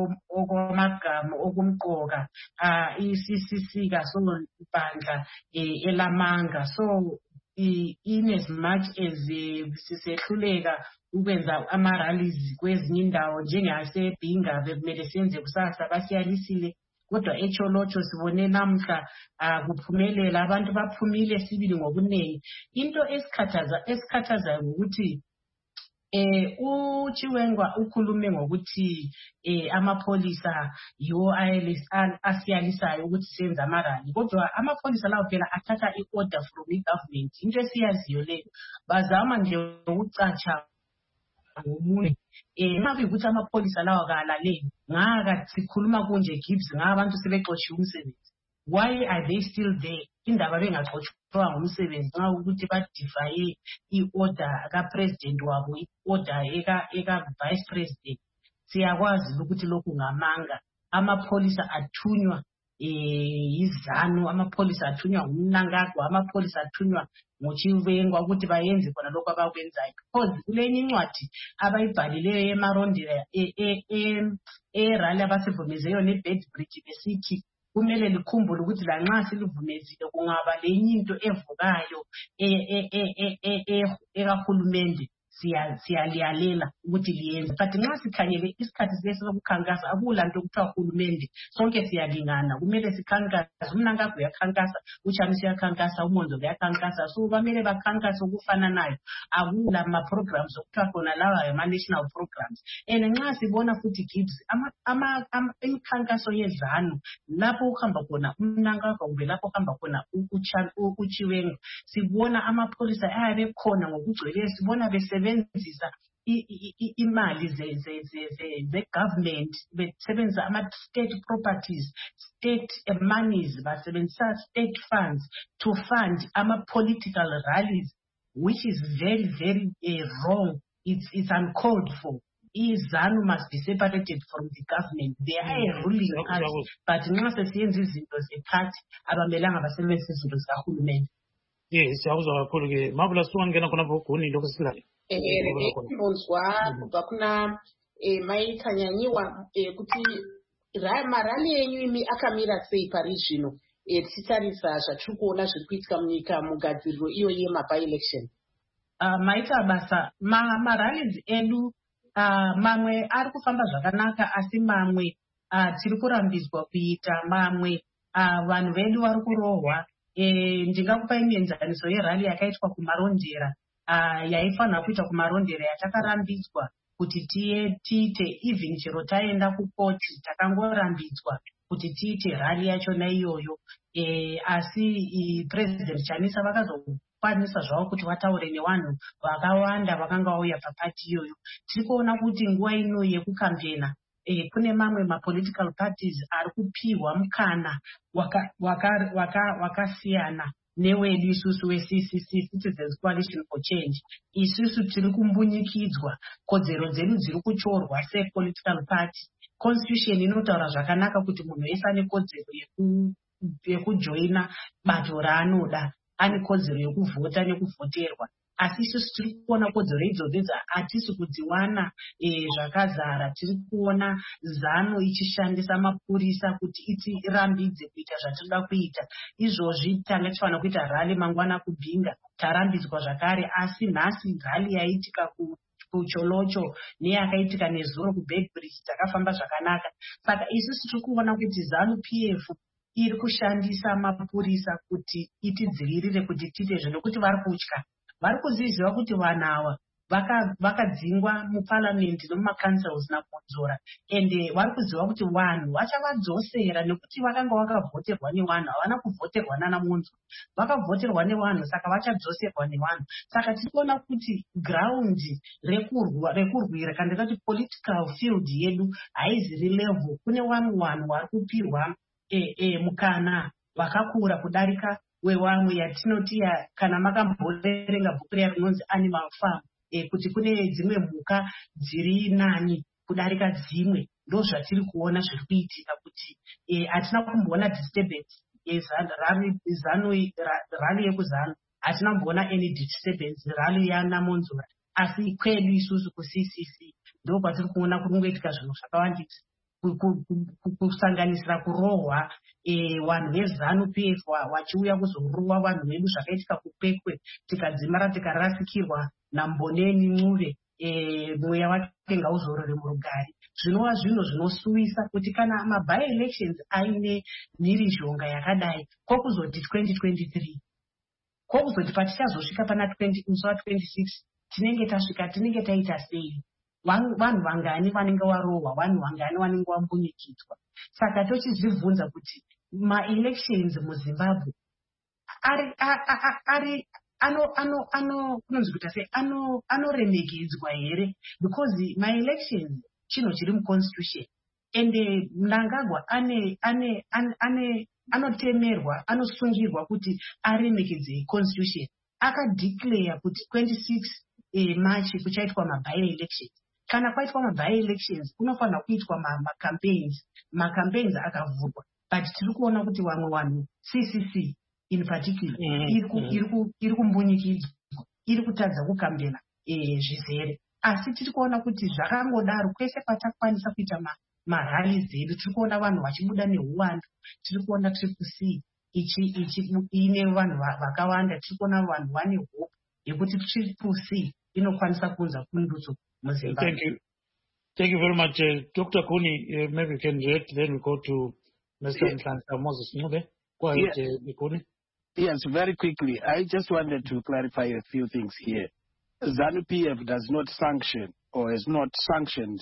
Speaker 7: okomagama okumqoka. I C C C kasolo ibandla eh elamanga. So in as much as sisehluleka ukwenza ama rallies kwezinye indawo njengase Bhinga bekumele senze kusasa basiyalisile, kodwa eCholocho sibone namhla kuphumelela abantu baphumile sibili ngobunengi. Into esikhathaza esikhathaza ukuthi eh uChiwengwa ukhulume ngokuthi eh amapholisa yo asiyalisayo ukuthi senze amarali, kodwa amapholisa lawo phela athatha iorder from igovernment. Into esiyaziyo le bazama nje ukucatsha ngomunye eh mabe ukuthi amapholisa lawo akalaleli ngaka sikhuluma kunje Gibbs ngabantu sebexotshiwe umsebenzi. Why are they still there? Indaba bengaxotshiwa ngomsebenzi nxa ukuthi badify iorder ka president wabo, iorder eka eka vice president. Siyakwazi ukuthi lokhu ngamanga. Amapholisa athunywa eh izanu, amapholisa athunywa umnangagwa, amapholisa athunywa ngoChiwengwa ukuthi bayenze khona lokho abakwenzayo. Because kulenye incwadi abayibhalileyo eMarondera e e e rally abasivumezeyo neBedbridge besithi kumele likhumbule ukuthi la nxa silivumezile kungaba lenye into evukayo e e e ekahulumende siya siyaliyalela ukuthi liyenze. But nxa sikhangele isikhathi lesi sokukhankasa akulanto kuthiwa uhulumende sonke siyalingana, kumele sikhankasa. Umnangagwa uyakhankasa, uChamisa uyakhankasa, uMonzo uyakhankasa, so bamele bakhankasa okufananayo. Akula ama programs okuthiwa khona lawa ama national programs. And nxa sibona futhi Gibbs ama ama imikhankaso yedlano lapho ukuhamba khona umnangagwa kumbe lapho ukuhamba khona uChiwengwa sibona amapholisa ayabe khona ngokugcweleyo, sibona bese besebenzisa imali ze ze ze ze government, besebenzisa ama state properties, state monies, basebenzisa state funds to fund ama political rallies, which is very very uh, wrong. It's it's uncalled for. IZANU must be separated from the government. They are a ruling party, but nxa sesiyenza izinto zeparty abamelanga basebenzisa izinto zikahulumende.
Speaker 1: Yes, siyakuzwa kakhulu ke mabula siwangena khona boguni lokho silayo.
Speaker 2: Eh bonzwa bakuna eh maikhanyanyiwa ukuthi marali yenyu imi akamira sei parishino eh titarisa zvatikuona zviri kuitika munyika mugadziriro iyo yema by election.
Speaker 7: Ah maita basa ma marali edu ah mamwe ari kufamba zvakanaka asi mamwe ah tiri kurambizwa kuita mamwe ah vanhu vedu vari kurohwa. Eh ndingakupa imenzaniso yerali yakaitwa kuMarondera ah yaifanira kuita kuMarondera yatakarambidzwa kuti tiye tiite even chero taenda kukoti takangorambidzwa kuti tiite rali yacho na iyoyo eh asi president Chamisa vakazokwanisa zvavo kuti vataure nevanhu vakawanda vakanga vauya papati iyoyo. Tirikuona kuti nguva ino yekukampena eh kune mamwe ma political parties ari kupiwa mukana waka waka waka wakasiyana newedu isusu we C C C Citizens Coalition for Change. Isusu tiri kumbunyikidzwa, kodzero dzedu dziri kuchorwa se political party. Constitution inotaura zvakanaka kuti munhu wese ane kodzero yeku yekujoina bato raanoda, ane kodzero yekuvhota nekuvhoterwa. asi isusu tiri kuona kodzero idzodzo hatisi kudziwana zvakazara. Tiri kuona ZANU ichishandisa mapurisa kuti itirambidze kuita zvatinoda kuita. Izvozvi tanga tifanira kuita rally mangwana kubhinga, tarambidzwa zvakare, asi nhasi rally yaitika ku kucholocho neyakaitika nezuro kuBedbridge dzakafamba zvakanaka. Saka isusu tiri kuona kuti ZANU P F iri kushandisa mapurisa kuti itidzivirire kuti tiite zvinokuti vari kutya. Vari kuziziva kuti vanhu ava vakadzingwa muparliament nomumacancels nakudzora, ende vari kuziva kuti vanhu vachavadzosera nekuti vakanga vakavhoterwa nevanhu, havana kuvhoterwa nana Monzo, vakavhoterwa nevanhu, saka vachadzoserwa nevanhu. Saka tiriona kuti ground rekurwira kana ndikati political field yedu haiziri level. Kune vamwe vanhu vari kupirwa mukana vakakura kudarika wevamwe, yatinoti kana makamboverenga bhuku riya rinonzi Animal Farm, E, kuti kune dzimwe mhuka dziri nani kudarika dzimwe. Ndo zvatiri kuona zviri kuitika kuti hatina kumboona disturbance rally yekuzanu, hatina kumboona any disturbance rally yanaMonzora, asi kwedu isusu ku-C C C ndo kwatiri kuona kungoitika zvinhu zvakawandisa, kusanganisira kurohwa vanhu veZANU P F vachiuya kuzorohwa vanhu vedu zvakaitika kuPekwe, tikadzimara tikarasikirwa naMboneni Ncube mweya wake ngauzorore murugare. Zvinova zvinhu zvinosuwisa kuti kana maby elections aine mhirizhonga yakadai, kokuzoti twenty twenty-three kokuzoti patichazosvika pana musi wa-twenty-six tinenge tasvika, tinenge taita sei? Vanhu vangani vanenge varohwa, vanhu vangani vanenge vambunyikidzwa. Saka tochizvibvunza kuti ma-elections muZimbabwe ari ari ano ano ano kunonzi kuita sei ano anoremekedzwa here? Because ma-elections chinhu chiri muconstitution, ende Mnangagwa ane ane ane anotemerwa, anosungirwa kuti aremekedze constitution. Akadeclare kuti twenty-six March kuchaitwa maby elections. Kana kwaitwa maby elections kunofanira kuitwa ma-campaigns, ma-campaigns akavhurwa, but tiri kuona kuti vamwe vanhu C C C in particular iri kumbunyikidzwa, iri kutadza kukambena zvizere. Asi tiri kuona kuti zvakangodaro kwese kwatakwanisa kuita marali dzedu, tiri kuona vanhu vachibuda nehuwandu, tiri kuona triple ichi ichi ine vanhu vakawanda, tiri kuona vanhu vane hope yekuti triple C inokwanisa kunza kundutso muZimbabwe.
Speaker 1: Thank you. Thank you very much. Uh, Doctor Kuni, uh, maybe you can react, then we go to Mister Yeah. Moses Ncube. Go ahead, yeah. uh, Kuni.
Speaker 6: Yes, very quickly. I just wanted to clarify a few things here. ZANU P F does not sanction or has not sanctioned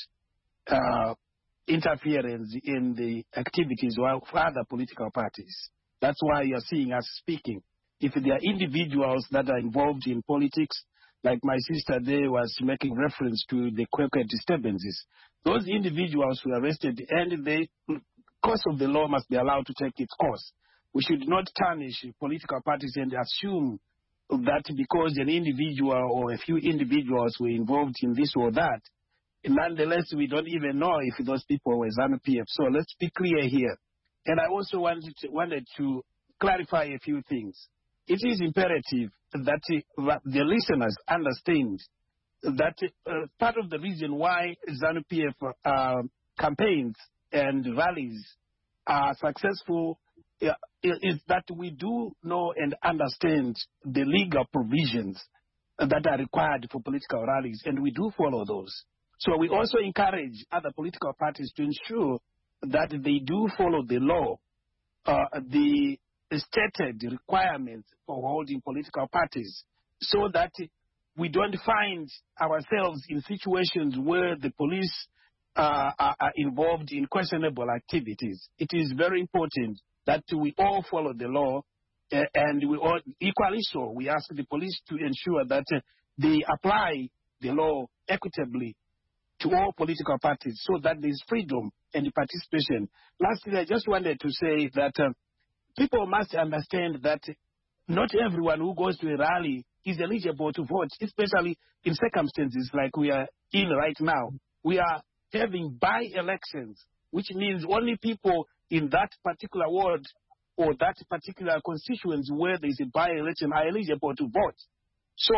Speaker 6: uh, interference in the activities of other political parties. That's why you're seeing us speaking. If there are individuals that are involved in politics, like my sister there was making reference to the Kwekwe disturbances, those individuals were arrested and the course of the law must be allowed to take its course. We should not tarnish political parties and assume that because an individual or a few individuals were involved in this or that, nonetheless, we don't even know if those people were ZANU P F. So let's be clear here. And I also wanted to, wanted to clarify a few things. It is imperative that uh, the listeners understand that uh, part of the reason why ZANU P F uh, campaigns and rallies are successful uh, is that we do know and understand the legal provisions that are required for political rallies, and we do follow those. So we also encourage other political parties to ensure that they do follow the law, uh, the stated requirements for holding political parties, so that we don't find ourselves in situations where the police uh, are, are involved in questionable activities. It is very important that we all follow the law, uh, and we all, equally so, we ask the police to ensure that uh, they apply the law equitably to all political parties so that there is freedom and participation. Lastly, I just wanted to say that uh, people must understand that not everyone who goes to a rally is eligible to vote, especially in circumstances like we are in right now. We are having by-elections, which means only people in that particular ward or that particular constituency where there is a by-election are eligible to vote. So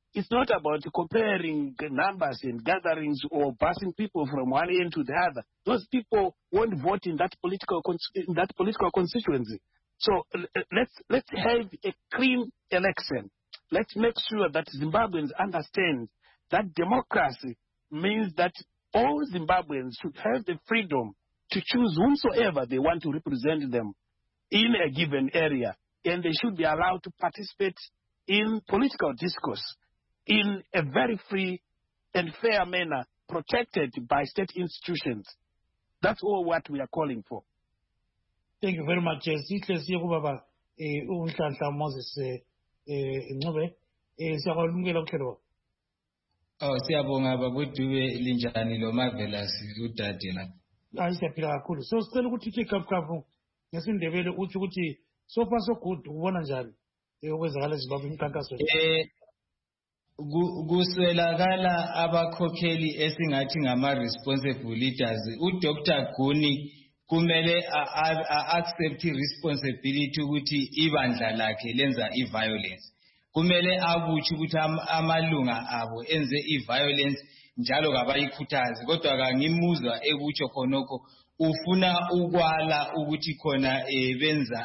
Speaker 6: It's not about comparing numbers and gatherings or passing people from one end to the other. Those people won't vote in that political in that political constituency. So let's let's have a clean election. Let's make sure that Zimbabweans understand that democracy means that all Zimbabweans should have the freedom to choose whomsoever they want to represent them in a given area, and they should be allowed to participate in political discourse in a very free and fair manner, protected by state institutions. That's all what we are calling for.
Speaker 1: Thank you very much. Sihle siye kubaba uNhlanhla Moses Ncube siyakwamukela uhlelo.
Speaker 8: Oh, siyabonga bakuDube linjani lo Marvelous udade la.
Speaker 1: Hayi siyaphila kakhulu. So sicela ukuthi ke kafukafu ngesindebele uthi ukuthi so far so good ubona njani okwenzakala eZimbabwe imikhankaso.
Speaker 8: Eh kuswelakala abakhokheli esingathi ngama responsible leaders. uDr Guni kumele accept responsibility ukuthi ibandla lakhe lenza iviolence. Kumele abuthi ukuthi amalunga abo enze iviolence njalo kabayikhuthazi, kodwa kangimuzwa ekutsho khonokho ufuna ukwala ukuthi khona benza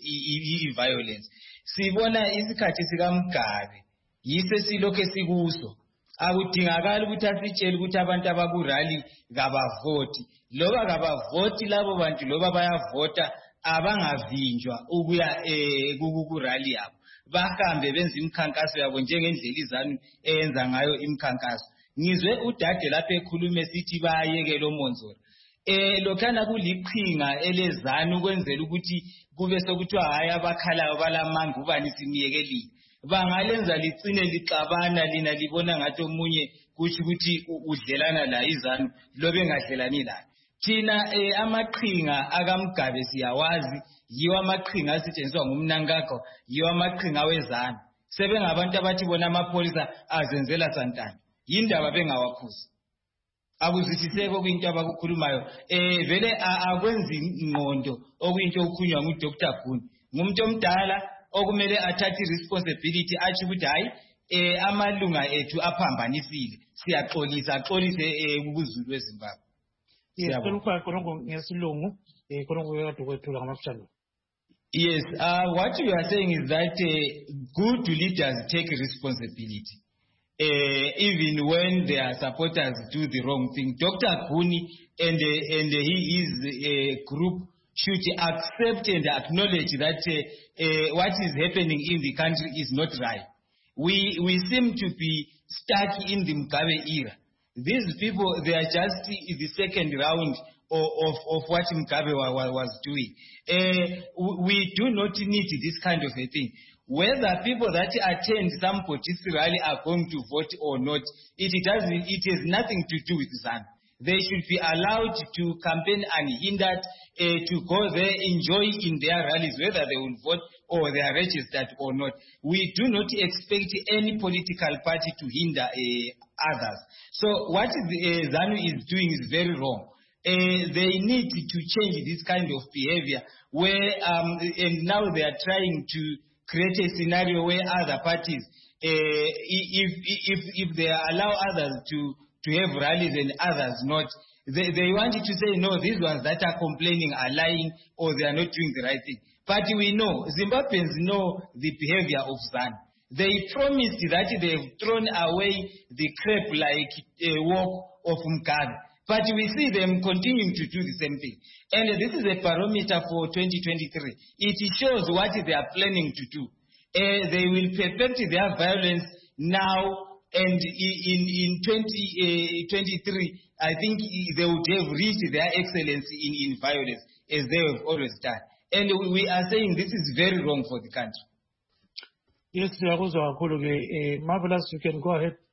Speaker 8: iviolence. Sibona isikhathi sikaMgabe yise silokho sikuso, akudingakala ukuthi asitshele ukuthi abantu abakurally kabavoti. Loba kabavoti labo bantu loba bayavota abangavinjwa ukuya kukurally yabo, bahambe benza imikhankaso yabo njengendlela iZANU eyenza ngayo imikhankaso. Ngizwe udade lapha ekhulume sithi bayekela oMonzora. Eh lokhana kuliqhinga eleZANU kwenzela ukuthi kube sokuthiwa hayi abakhalayo balamanga ubani simyekelile. Bangalenza licine lixabana lina libona ngathi omunye kuthi ukuthi udlelana la iZANU lobe ngadlelani la. Thina amaqhinga akaMgabe siyawazi, yiwa amaqhinga asetshenziswa ngumnankakho, yiwa amaqhinga weZANU. Sebengabantu abathi bona amapolisa azenzela santana. Yindaba bengawaphuzi. Akuzithiseke okuyinto abakukhulumayo eh vele akwenzi ingqondo okuyinto okukhunywa nguDr Guni. Ngumuntu omdala okumele athathe responsibility athi ukuthi hayi eh amalunga ethu aphambanisile, siyaxolisa axolise ukuzulu weZimbabwe.
Speaker 1: Siyabonga khonoko ngesilungu eh khonoko kade kwethula ngamafutshane.
Speaker 8: Yes, uh, what you are saying is that uh, good leaders take responsibility. Uh, even when their supporters do the wrong thing. Doctor Guni and, uh, and uh, his uh, group should accept and acknowledge that uh, uh, what is happening in the country is not right. We, we seem to be stuck in the Mugabe era. These people, they are just the second round of, of, of what Mugabe was doing. Uh, we do not need this kind of a thing. Whether people that attend some political rally are going to vote or not, it doesn't. It has nothing to do with ZANU. They should be allowed to campaign unhindered, uh, to go there, enjoy in their rallies, whether they will vote or they are registered or not. We do not expect any political party to hinder uh, others. So what uh, ZANU is doing is very wrong. Uh, they need to change this kind of behavior where, um, and now they are trying to create a scenario where other parties, uh, if, if, if they allow others to, to have rallies and others not, they, they wanted to say, no, these ones that are complaining are lying or they are not doing the right thing. But we know, Zimbabweans know the behavior of ZANU. They promised that they have thrown away the crap-like uh, work of Mugabe. But we see them continuing to do the same thing. And this is a barometer for twenty twenty-three. It shows what they are planning to do. Uh, they will perfect their violence now, and in, in twenty twenty-three, I think they would have reached their excellence in, in violence, as they have always done. And we are saying this is very wrong for the country.
Speaker 1: Yes, Marvelous, you can go ahead.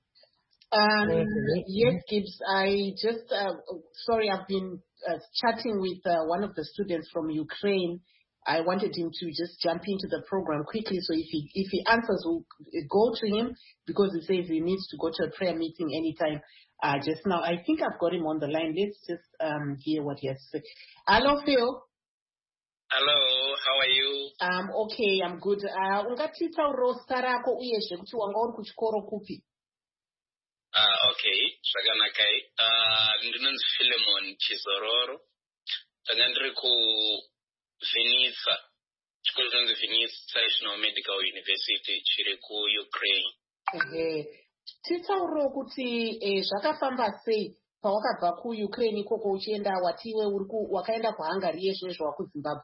Speaker 2: Um, yes, Gibbs, I just, uh, sorry, I've been uh, chatting with uh, one of the students from Ukraine. I wanted him to just jump into the program quickly, so if he if he answers, we'll go to him, because he says he needs to go to a prayer meeting anytime. Uh, just now, I think I've got him on the line. Let's just um, hear what he has to say. Hello, Phil.
Speaker 9: Hello, how how are you?
Speaker 2: Um, okay, I'm good. Uh, ungatitsaurirawo zita rako uyezve kuti wanga uri kuchikoro kupi?
Speaker 9: Uh, okay, zvakanakai. Uh, ndinonzi Philemon Chizororo. Tanga ndiri kuVinitsa. Chikoro chinonzi Vinitsa National Medical University chiri kuUkraine.
Speaker 2: Ehe. Titsaurirawo kuti eh, zvakafamba sei pawakabva kuUkraine ikoko uchienda watiwe uri wakaenda kuHungary yezvezvo wakuZimbabwe?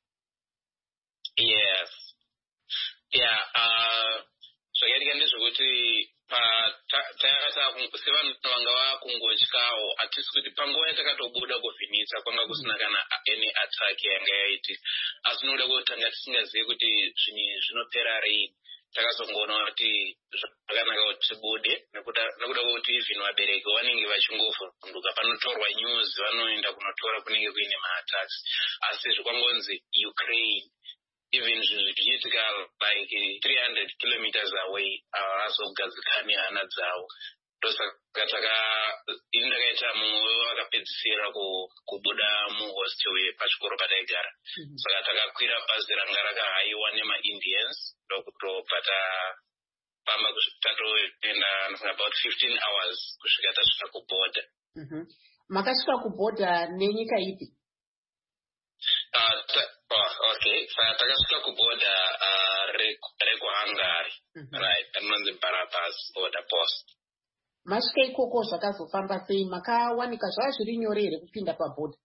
Speaker 9: Yes. Yeah, uh, zvakaitika ndezvekuti sevanhu vanga vakungotyawo hatisi kuti panguva yatakatobuda kuVinitsa kwanga kusina kana any attack yanga yaitika, asi nokuda kuti tanga tisingazivi kuti zvinhu zvinopera rei, takazongoona kuti zvakanaka kuti tibude nekuda kwekuti even vabereki vanenge vachingovhunduka panotorwa news vanoenda kunotora kunenge kuine maattacks, asi zvikangonzi Ukraine. Even zvichiitika like three hundred kilometers away havazogadzikani hana dzavo. Ndosaka taka ini ndakaita mumwe wakapedzisira kubuda muhostel pachikoro pataigara. Saka takakwira bhazi ranga rakahayiwa nemaIndians ndokutobva tapamba tatoenda about fifteen hours kusvika tasvika kuborder.
Speaker 2: Makasvika kuborder nenyika ipi?
Speaker 9: Uh, ta, oh, okay, so takasvika kuborder uh, rekuHungary, mm-hmm. Right, anonzi Barabas border post.
Speaker 2: Masvika ikoko zvakazofamba sei? Makawanika zvava zviri nyore here kupinda paborder?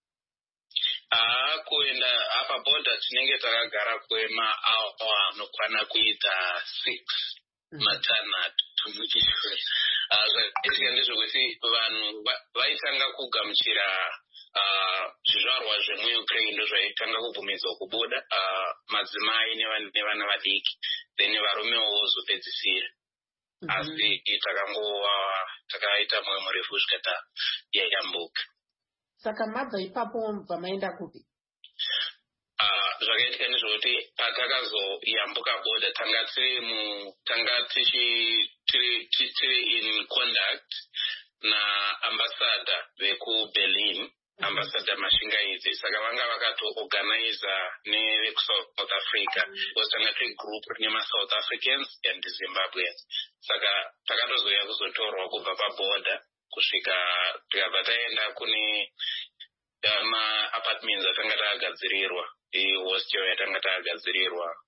Speaker 9: Ah, kuenda apa border tinenge takagara kwemaawa anokwana kuita six matanhatu muchishure. Zvakaitika ndezvekuti vanhu vaitanga kugamuchira zvizvarwa zvemuUkraine ndozvaitanga kubvumidzwa kubuda, madzimai nevana vadiki, then varumewo vozopedzisira. Asi takangova takaita mumwe murefu kusvika yayambuka.
Speaker 2: Saka mabva ipapo mubva maenda kupi?
Speaker 9: Zvakaitika ndezvekuti patakazoyambuka boda tanga tiri tanga tichiri in contact naambassador vekuBerlin, ambassador Mashingaidzi. Saka vanga vakato-organiza nevekuSouth Africa, because tanga tiri group rine maSouth Africans and Zimbabweans. Saka takatozoya kuzotorwa kubva paboda kusvika tikabva taenda kune ma-apartments atanga takagadzirirwa, ihostel yatanga takagadzirirwa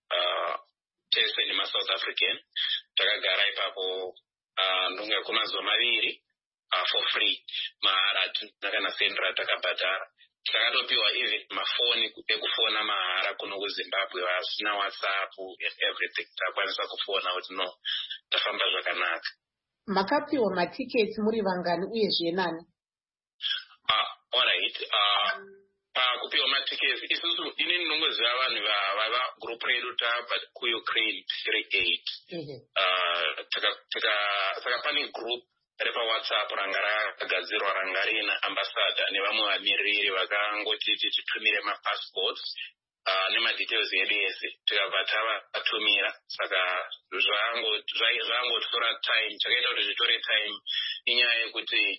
Speaker 9: tese nemaSouth African. Takagara ipapo ndonga kwemazuva maviri for free, mahara hatina kana sendi ratakabhadhara. Takatopiwa even mafoni ekufona mahara kuno kuZimbabwe, vasina WhatsApp and everything. Takwanisa kufona kuti no, tafamba zvakanaka.
Speaker 2: Makapiwa matickets muri vangani uyezve nani?
Speaker 9: Uh, alright. Uh, pakupiwa matickets, isusu ini ndinongoziva vanhu vava group redu tabva kuUkraine three eight. Saka pane group repa WhatsApp ranga rakagadzirwa ranga rina ambassador nevamwe vamiriri vakangoti titumire mapassports nemadetails edu ese. Tikabva tavatumira, saka zvangotora time. Chakaita kuti zvitore time inyaya yekuti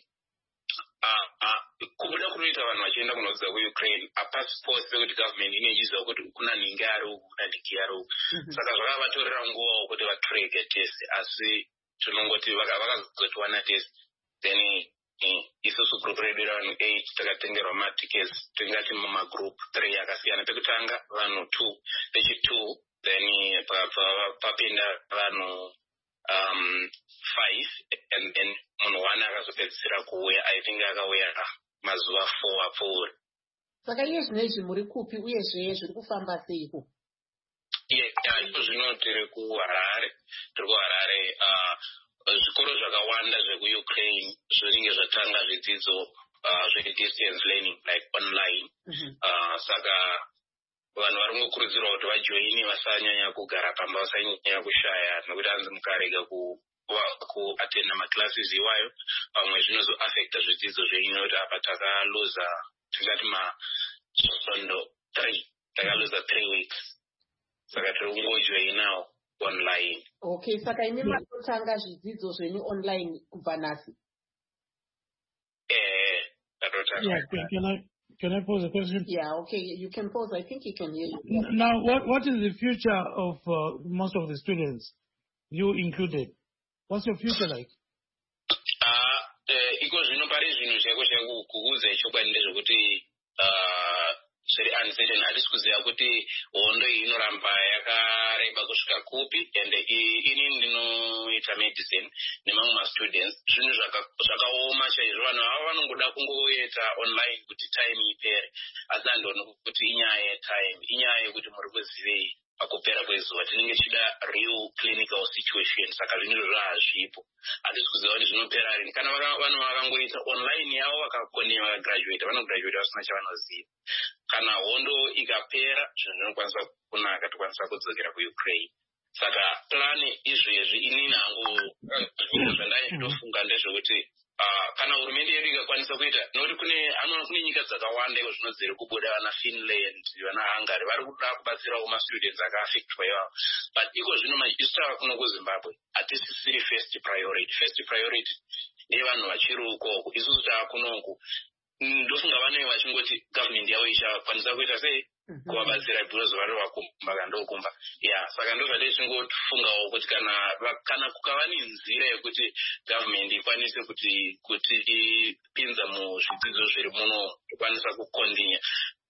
Speaker 9: kubuda kunoita vanhu vachienda kunodza kuUkraine, apassports pekuti government inoiziva kuti kuna nhingi ari uku kuna nhingi ari uku. Saka zvakavatorera nguvawo kuti vatrege tese, asi tinongoti vakazotiwana tese. Then isusu group redu ravanhu eight takatengerwa matickets, tingati mumagroup three akasiyana. Pekutanga vanhu two, pechi-two, then papinda vanhu um, five, and then munhu one akazopedzisira kuuya. I think akauya mazuva four apfuura.
Speaker 2: Saka iye zvinezvi muri kupi uyezve zviri kufamba seiko?
Speaker 9: Iko zvino tiri kuHarare, tiri kuHarare. Zvikoro zvakawanda zvekuUkraine zvinenge zvatanga zvidzidzo zvedistance learning, like online. Saka vanhu vari kungokurudzirwa kuti vajoine, vasanyanya kugara pamba, vasanyanya kushaya, nekuti hanzi mukarega kuatenda maclasses iwayo pamwe zvinozoaffecta zvidzidzo zvenyu, nekuti apa takaluza tingati masondo three, takaluza three weeks. Saka tiri kungojoinawo online.
Speaker 2: Okay, saka imi matotanga zvidzidzo zvenyu online kubva nhasi?
Speaker 9: Eh, tatotanga.
Speaker 1: Yeah, can I Can I pose a question?
Speaker 2: Yeah, okay, you can pose. I think he can hear you.
Speaker 1: Now, what, what is the future of uh, most of the students, you included? What's your future like?
Speaker 9: Ah, iko zvino pari zvinhu chako chakukuudza chokwadi ndezvekuti zviri uncertain. Hatisi kuziva kuti hondo iyi inoramba yakareba kusvika kupi, and ini ndinoita medicine nemamwe mastudents. Zvinhu zvakaoma chaizvo. Vanhu ava vanongoda kungoita online kuti time ipere, asi handioni kuti inyaya yetime, inyaya yekuti muri kuzivei pakupera kwezuva. Tinenge tichida real clinical situation, saka zvinhu izvozvo hazvipo. Hatisi kuziva kuti zvinopera rini. Kana vanhu vakangoita online yavo vakakonea vakagraduate, vanograduate vasina chavanoziva. Kana hondo ikapera, zvinhu zvinokwanisa kunaka, tokwanisa kudzokera kuUkraine. Saka plani izvezvi inini hangu zvandai ndinofunga ndezvekuti Uh, kana hurumende yedu ikakwanisa kuita, nokuti kune ano kune nyika dzakawanda iko zvino dziri kubuda vana Finland, vana Hungary vari kuda kubatsirawo mastudents akaafectwa iwawo. But iko zvino majistra kuno kuZimbabwe hatisisiri first priority. First priority nevanhu vachiri ukoko. Isusu taakunoku ndofunga vanenge vachingoti government yavo ichakwanisa kuita sei kuvabatsira because vari vakumba kandokumba. Yeah, saka ndozvadai tingofungawo kuti kana kana kukava nenzira yekuti government ikwanise kuti kuti pinza muzvidzidzo zviri muno ikwanisa kukondinya.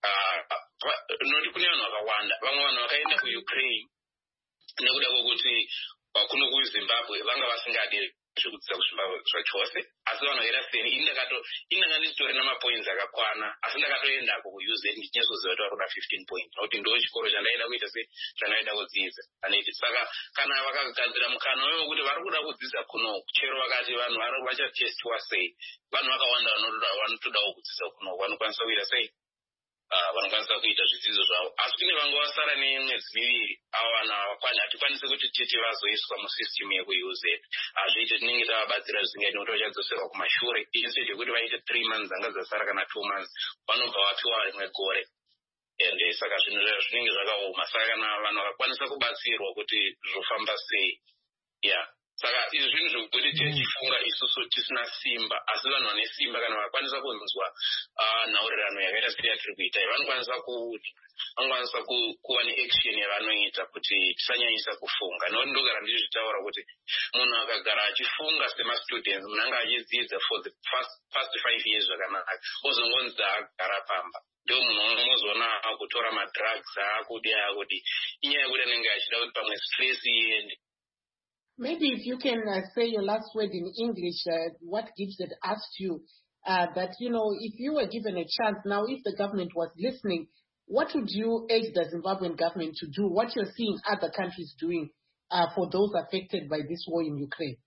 Speaker 9: Noti kune vanhu vakawanda, vamwe vanhu vakaenda kuUkraine nekuda kwokuti kuno kuZimbabwe vanga vasingadi zvekudzidza kuZimbabwe zvachose, asi vanhu vaira seni ini ndakato indanga ndisitori namapoints akakwana, asi ndakatoendako kuU Z ndichinyasoziva kuti vari kuda fifteen points nokuti ndo chikoro chandaida kuita se chandaida kudzidza. Aniti saka kana vakagadzira mukana wekuti vari kuda kudzidza kuno, chero vakati vanhu vari vachatestiwa sei, vanhu vakawanda vanotodawo kudzidza kuno, vanokwanisa kuita sei, vanokwanisa kuita zvidzidzo zvavo. Asi kune vanga vasara nemwedzi miviri, avo vanhu havakwanisi, hatikwanisi kuti tete vazoiswa musystem yekuU Z. Hazviite tinenge tavabatsira zvisingaiti nokuti vachadzoserwa kumashure, instead yekuti vaite three months dzanga dzasara kana two months, vanobva vapiwa rimwe gore. And saka zvinhu zvavo zvinenge zvakaoma. Saka kana vanhu vakakwanisa kubatsirwa kuti zvofamba sei. Yeah. Saka izvi zvinhu zvokuti tichifunga isusu tisina simba, asi vanhu vane simba kana vakwanisa kunzwa nhaurirano yakaita sei yatiri kuita, vanokwanisa kuti vanokwanisa kuva neaction yavanoita kuti tisanyanyisa kufunga. Nokuti ndogara ndizvitaura kuti munhu akagara achifunga semastudents, munhu anga achidzidza for the first, first five years zvakanaka, ozongonzi agara pamba, ndio munhu unozoona akutora madrugs akudi akudi, inyaya yekuti anenge achida kuti pamwe stress iende.
Speaker 2: Maybe if you can uh, say your last word in English, uh, what Gibbs had asked you, uh, that, you know, if you were given a chance, now if the government was listening, what would you urge the Zimbabwean government to do, what you're seeing other countries doing uh, for those affected by this war in Ukraine?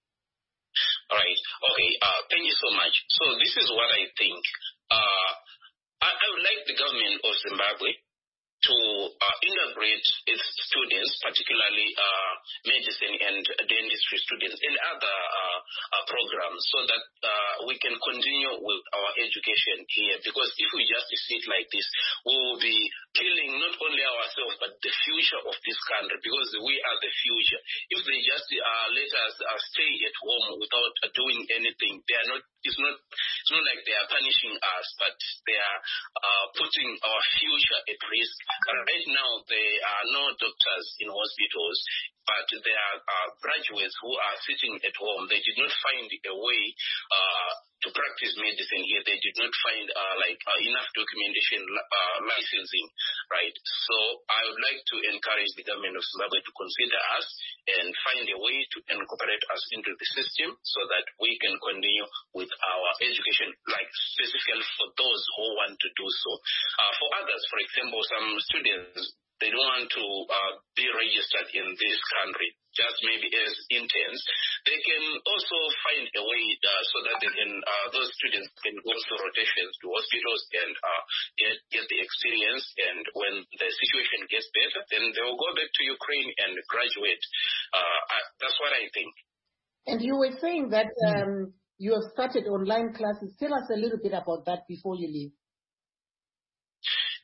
Speaker 9: All right. Okay. Uh, thank you so much. So this is what I think. Uh, I, I would like the government of Zimbabwe to uh, integrate its students, particularly uh, medicine and dentistry students and other uh, uh, programs, so that uh, we can continue with our education here. Because if we just sit like this, we will be killing not only ourselves, but the future of this country, because we are the future. If they just uh, let us uh, stay at home without uh, doing anything, they are not. It's not. It's not like they are punishing us, but they are uh, putting our future at risk. Right now, there are no doctors in hospitals, but there are uh, graduates who are sitting at home. They did not find a way uh, to practice medicine here. They did not find uh, like uh, enough documentation, uh, licensing, right? So I would like to encourage the government of Zimbabwe to consider us and find a way to incorporate us into the system so that we can continue with our education, like specifically for those who want to do so. Uh, for others, for example, some students, they don't want to uh, be registered in this country, just maybe as interns. They can also find a way uh, so that they can, uh, those students can go through rotations to hospitals and uh, get, get the experience. And when the situation gets better, then they will go back to Ukraine and graduate. Uh, I, that's what I think.
Speaker 2: And you were saying that um, you have started online classes. Tell us a little bit about that before you leave.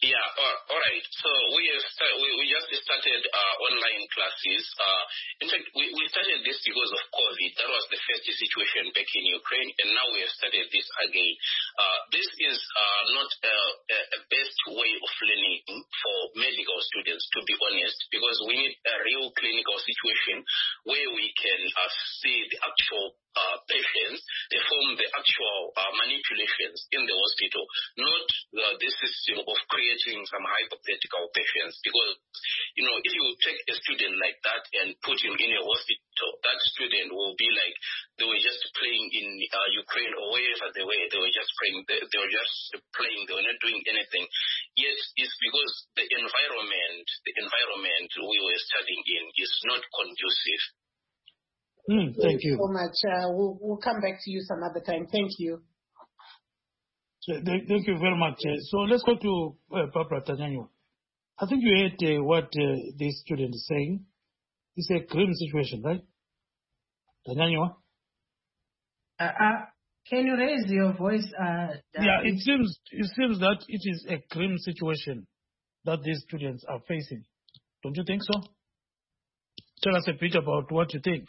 Speaker 9: Yeah, uh, all right. So we have start, we, we just started uh, online classes. Uh, in fact, we, we started this because of COVID. That was the first situation back in Ukraine, and now we have started this again. Uh, this is uh, not a, a best way of learning for medical students, to be honest, because we need a real clinical situation where we can uh, see the actual uh, patients, perform the actual uh, manipulations in the hospital, not uh, this system of creating some hypothetical patients. Because, you know, if you take a student like that and put him in a hospital, that student will be like they were just playing in uh, Ukraine or wherever they were. They were just playing. They, they were just playing. They were not doing anything. Yet it's because the environment, the environment we were studying in is not conducive.
Speaker 1: Mm, thank you
Speaker 2: so much. Uh, we'll, we'll come back to you some other time. Thank you.
Speaker 1: So, th- thank you very much. Uh, so let's go to uh, Barbara Tanyanyo. I think you heard uh, what uh, this student is saying. It's a grim situation, right? Tanyanyo?
Speaker 7: Uh, uh, can you raise your voice? Uh,
Speaker 1: yeah, it seems it seems that it is a grim situation that these students are facing. Don't you think so? Tell us a bit about what you think.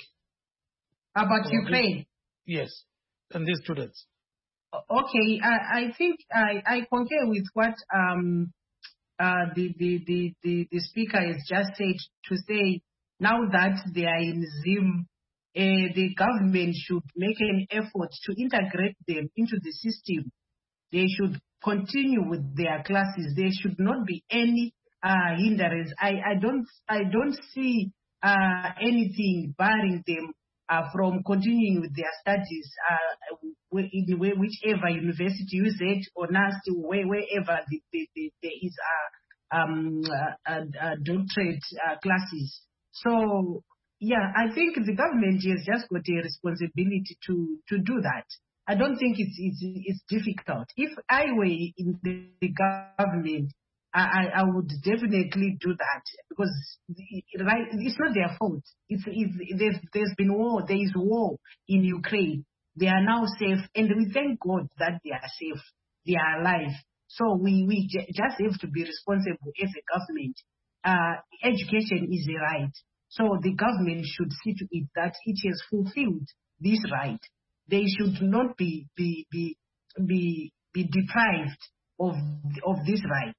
Speaker 7: About Ukraine?
Speaker 1: This, yes, and these students.
Speaker 7: Okay, I, I think I, I concur with what um, uh, the, the, the, the, the speaker has just said, to say now that they are in Zim, uh, the government should make an effort to integrate them into the system. They should continue with their classes. There should not be any uh, hindrance. I, I don't I don't see uh, anything barring them Uh, from continuing with their studies uh, in the way, whichever university U Z or N A S T, where, wherever the, the, the, there is a, um, a, a doctorate uh, classes. So, yeah, I think the government has just got a responsibility to, to do that. I don't think it's, it's, it's difficult. If I were in the, the government, I, I would definitely do that, because right, it's not their fault. It's, it's there's, there's been war. There is war in Ukraine. They are now safe, and we thank God that they are safe. They are alive. So we, we j- just have to be responsible as a government. Uh, education is a right. So the government should see to it that it has fulfilled this right. They should not be be be be, be deprived of of this right.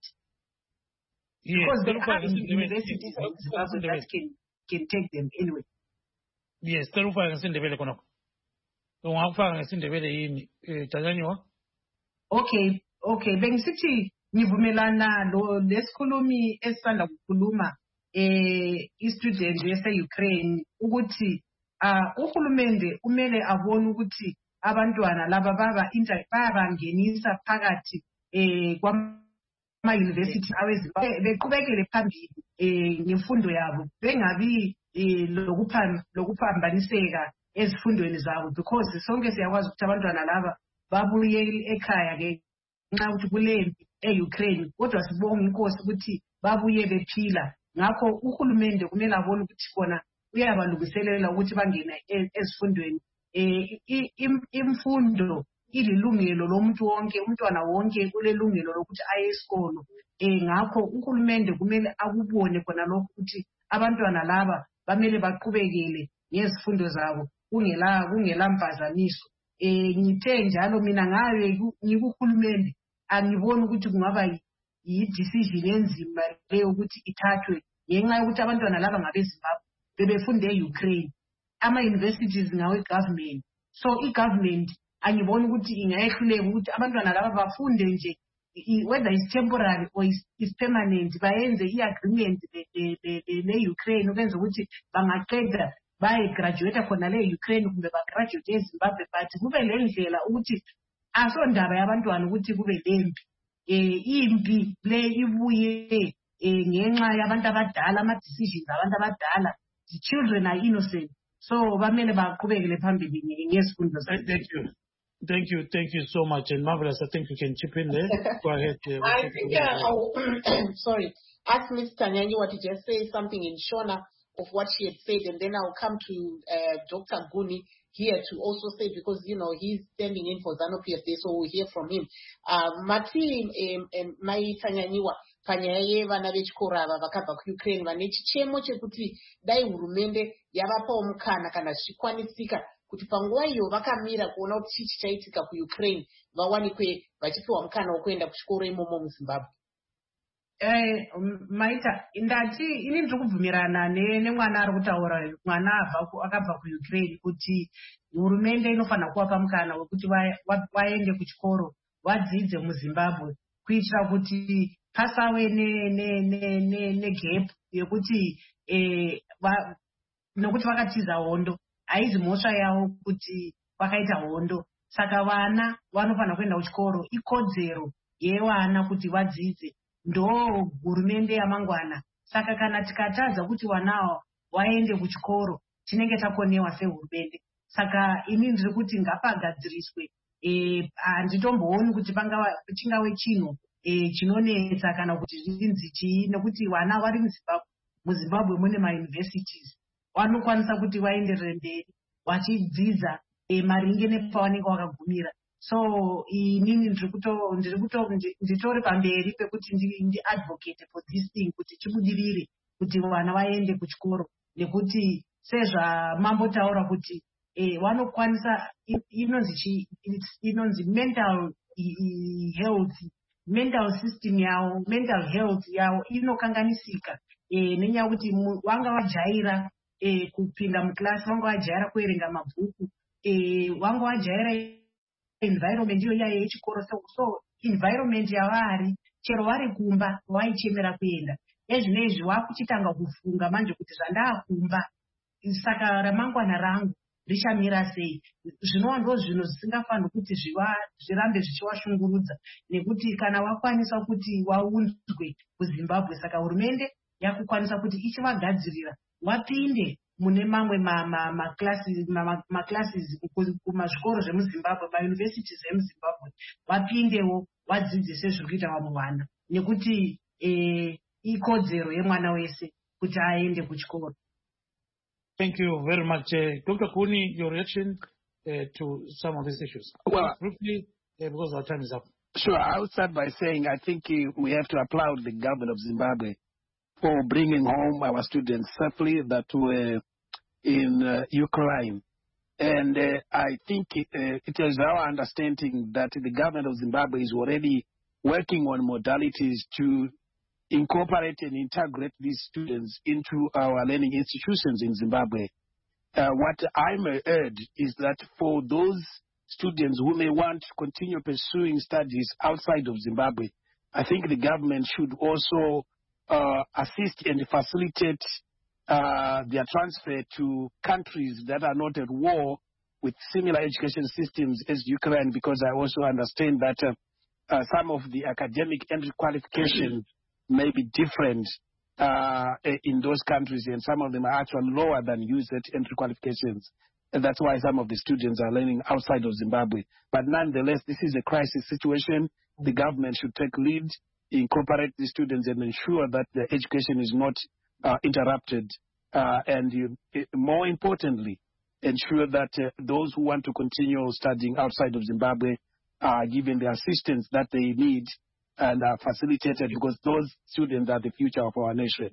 Speaker 1: Yes,
Speaker 7: because there are universities that can, can take them anyway.
Speaker 1: Yes, terufaka ngesindebele khonokho. Ungakufaka ngesindebele yini Tanyanyo?
Speaker 7: Okay, okay. Bengisithi ngivumelana lo lesikhulumi esisanda kukhuluma eh i-student yase-Ukraine ukuthi uh, uhulumende umele abone ukuthi abantwana laba baba babangenisa phakathi eh kwa ama-university beqhubekele phambili eh ngemfundo yabo, bengabi lokuphambaniseka ezifundweni zabo, because sonke siyakwazi ukuthi abantwana laba babuye ekhaya ke nxa ukuthi kulempi e-Ukraine, kodwa sibonga inkosi ukuthi babuye bephila. Ngakho uhulumende kumele abone ukuthi khona uyabalungiselela ukuthi bangene ezifundweni. Imfundo ililungelo lomuntu wonke, umntwana wonke ulelungelo lokuthi aye esikolo. Ngakho uhulumende kumele akubone khona lokho ukuthi abantwana laba bamele baqhubekele ngezifundo zabo kungela kungela mpazamiso. Ngithe njalo mina ngabe ngikuhulumende angiboni ukuthi kungaba yi-decision enzima leyo ukuthi ithathwe ngenxa yokuthi abantwana laba ngabeZimbabwe bebefunde e-Ukraine, ama-universities ngawe-government. So i-government angiboni ukuthi ingayehluleka ukuthi abantwana laba bafunde nje, whether it's temporary or it's, it's permanent, bayenze i-agreement ne-Ukraine ukwenza ukuthi bangaqeda baye-graduate khona le-Ukraine kumbe bagraduate eZimbabwe, but kube le ndlela ukuthi asondaba yabantwana ukuthi kube lempi. Impi le ibuye ngenxa yabantu abadala, ama-decisions abantu abadala. The children are innocent, so bamele baqhubekele phambili ngezifundo zabo.
Speaker 1: Thank you. Thank you, thank you so much. And Marvelous, I think you can chip in there. Go ahead. Uh,
Speaker 2: I think, uh, sorry, ask Mister Tanyanyo to just say something in Shona of what she had said, and then I'll come to uh, Doctor Guni here to also say, because, you know, he's standing in for ZANU-P F D, so we'll hear from him. Uh, Mati maitanyanyiwa panyaya yevana vechikoro ava vakabva kuUkraine vane chichemo chekuti dai hurumende yavapawo mukana kana zvichikwanisika kuti panguva iyo vakamira kuona kuti chii chichaitika kuUkraine vawanikwe vachipiwa mukana wekuenda kuchikoro imomo muZimbabwe.
Speaker 7: Eh, maita ndati ini ndiri kubvumirana nemwana ari kutaura mwana akabva kuUkraine kuti hurumende inofanira kuvapa mukana wekuti vaende kuchikoro vadzidze muZimbabwe kuitira kuti pasave negap yekuti nokuti vakatiza hondo haizi mhosva yavo kuti vakaita hondo, saka vana vanofanira kuenda kuchikoro. Ikodzero yevana kuti vadzidze, ndo hurumende yamangwana. Saka kana tikatadza kuti vana vaende kuchikoro tinenge takonewa sehurumende. Saka ini ndiri kuti ngapagadziriswe. Handitombooni kuti chingave chinhu chinonetsa kana kuti zvinzi chii, nekuti vana vari muZimbabwe mune mauniversities vanokwanisa kuti vaenderere mberi vachidzidza maringe nepavanenge vakagumira. So inini nditori pamberi pekuti ndi advocate for this thing kuti chibudirire kuti vana vaende kuchikoro, nekuti sezvamambotaura kuti vanokwanisa inonzi mental health, mental system yavo, mental health yavo inokanganisika nenyaya kuti vanga vajaira kupinda muklasi, vanga vajaira kuerenga mabhuku, vanga vajaira environment iyo yayo yechikoro. So environment yavari chero vari kumba vaichemera kuenda. Ezvinezvi vakuchitanga kufunga manje kuti zvandakumba saka ramangwana rangu richamira sei. Zvinova ndo zvinhu zvisingafaniri kuti zvirambe zvichivashungurudza, nekuti kana vakwanisa kuti vaunzwe kuZimbabwe, saka hurumende yakukwanisa kuti ichivagadzirira vapinde mune mamwe maclasses kumazvikoro zvemuZimbabwe, mauniversities emuZimbabwe, vapindewo vadzidzise zviri kuita vamwe vana, nekuti ikodzero yemwana wese kuti aende kuchikoro.
Speaker 1: Thank you very much. Uh, Doctor Kuni, your reaction uh, to some of these issues?
Speaker 6: Well,
Speaker 1: briefly, uh, because our time is up.
Speaker 6: Sure. I would start by saying I think uh, we have to applaud the government of Zimbabwe for bringing home our students safely that were in uh, Ukraine. And uh, I think it, uh, it is our understanding that the government of Zimbabwe is already working on modalities to incorporate and integrate these students into our learning institutions in Zimbabwe. Uh, what I'm urged is that for those students who may want to continue pursuing studies outside of Zimbabwe, I think the government should also uh, assist and facilitate uh, their transfer to countries that are not at war with similar education systems as Ukraine, because I also understand that uh, uh, some of the academic entry qualifications may be different uh, in those countries, and some of them are actually lower than U Z entry qualifications. And that's why some of the students are learning outside of Zimbabwe. But nonetheless, this is a crisis situation. The government should take lead, incorporate the students, and ensure that the education is not uh, interrupted. Uh, and you, more importantly, ensure that uh, those who want to continue studying outside of Zimbabwe are given the assistance that they need and are facilitated, because those students are the future of our nation.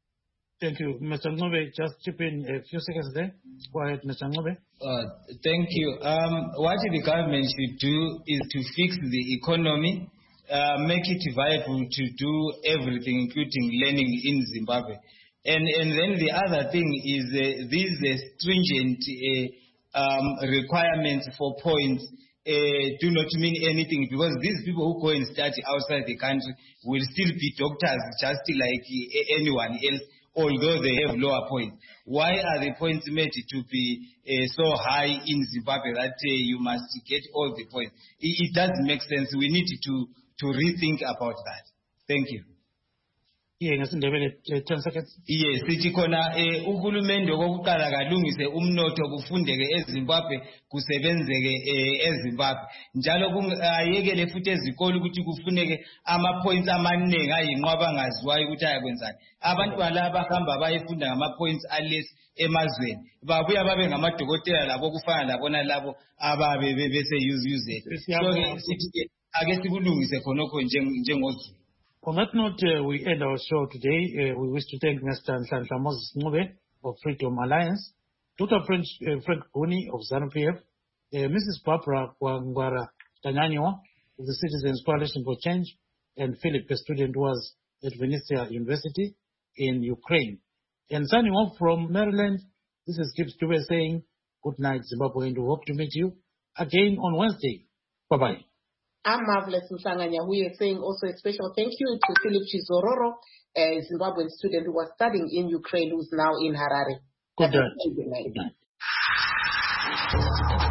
Speaker 1: Thank you. Mister Ngobe, just chip in a few seconds there. Go ahead, Mister Ngobe.
Speaker 8: Uh, thank you. Um, what the government should do is to fix the economy, uh, make it viable to do everything, including learning in Zimbabwe. And, and then the other thing is uh, these uh, stringent uh, um, requirements for points Uh, do not mean anything, because these people who go and study outside the country will still be doctors just like uh, anyone else, although they have lower points. Why are the points made to be uh, so high in Zimbabwe that uh, you must get all the points? It, it doesn't make sense. We need to, to rethink about that. Thank you.
Speaker 1: siye ngesindebele eh, ten seconds.
Speaker 8: Yes, sithi khona eh uhulumende okokuqala kalungise umnotho kufundeke eZimbabwe kusebenzeke eh eZimbabwe njalo ayekele futhi ezikolo ukuthi kufuneke ama points amaningi ayinqwaba ngaziwayo ukuthi ayakwenzani abantu balaba bahamba bayefunda ngama points alesi emazweni babuya babe ngamadokotela labo kufana labona labo ababe bese use use so ke sithi ake sikulungise khonokho njengozulu.
Speaker 1: On that note, uh, we end our show today. Uh, we wish to thank Mister Nhlanhla Moses Ncube of Freedom Alliance, Doctor Frank, uh, Frank Buni of ZANU-P F, uh, Missus Barbara Kwangwara Tanyanywa of the Citizens Coalition for Change, and Philip, a student who was at Vinnytsia University in Ukraine. And signing off from Maryland, this is Gibbs Dube saying, good night, Zimbabwe, and we hope to meet you again on Wednesday. Bye-bye.
Speaker 2: I'm Marvelous Msanganya, who is saying also a special thank you to Philip Chizororo, a Zimbabwean student who was studying in Ukraine, who's now in Harare.
Speaker 1: Good night. Good night.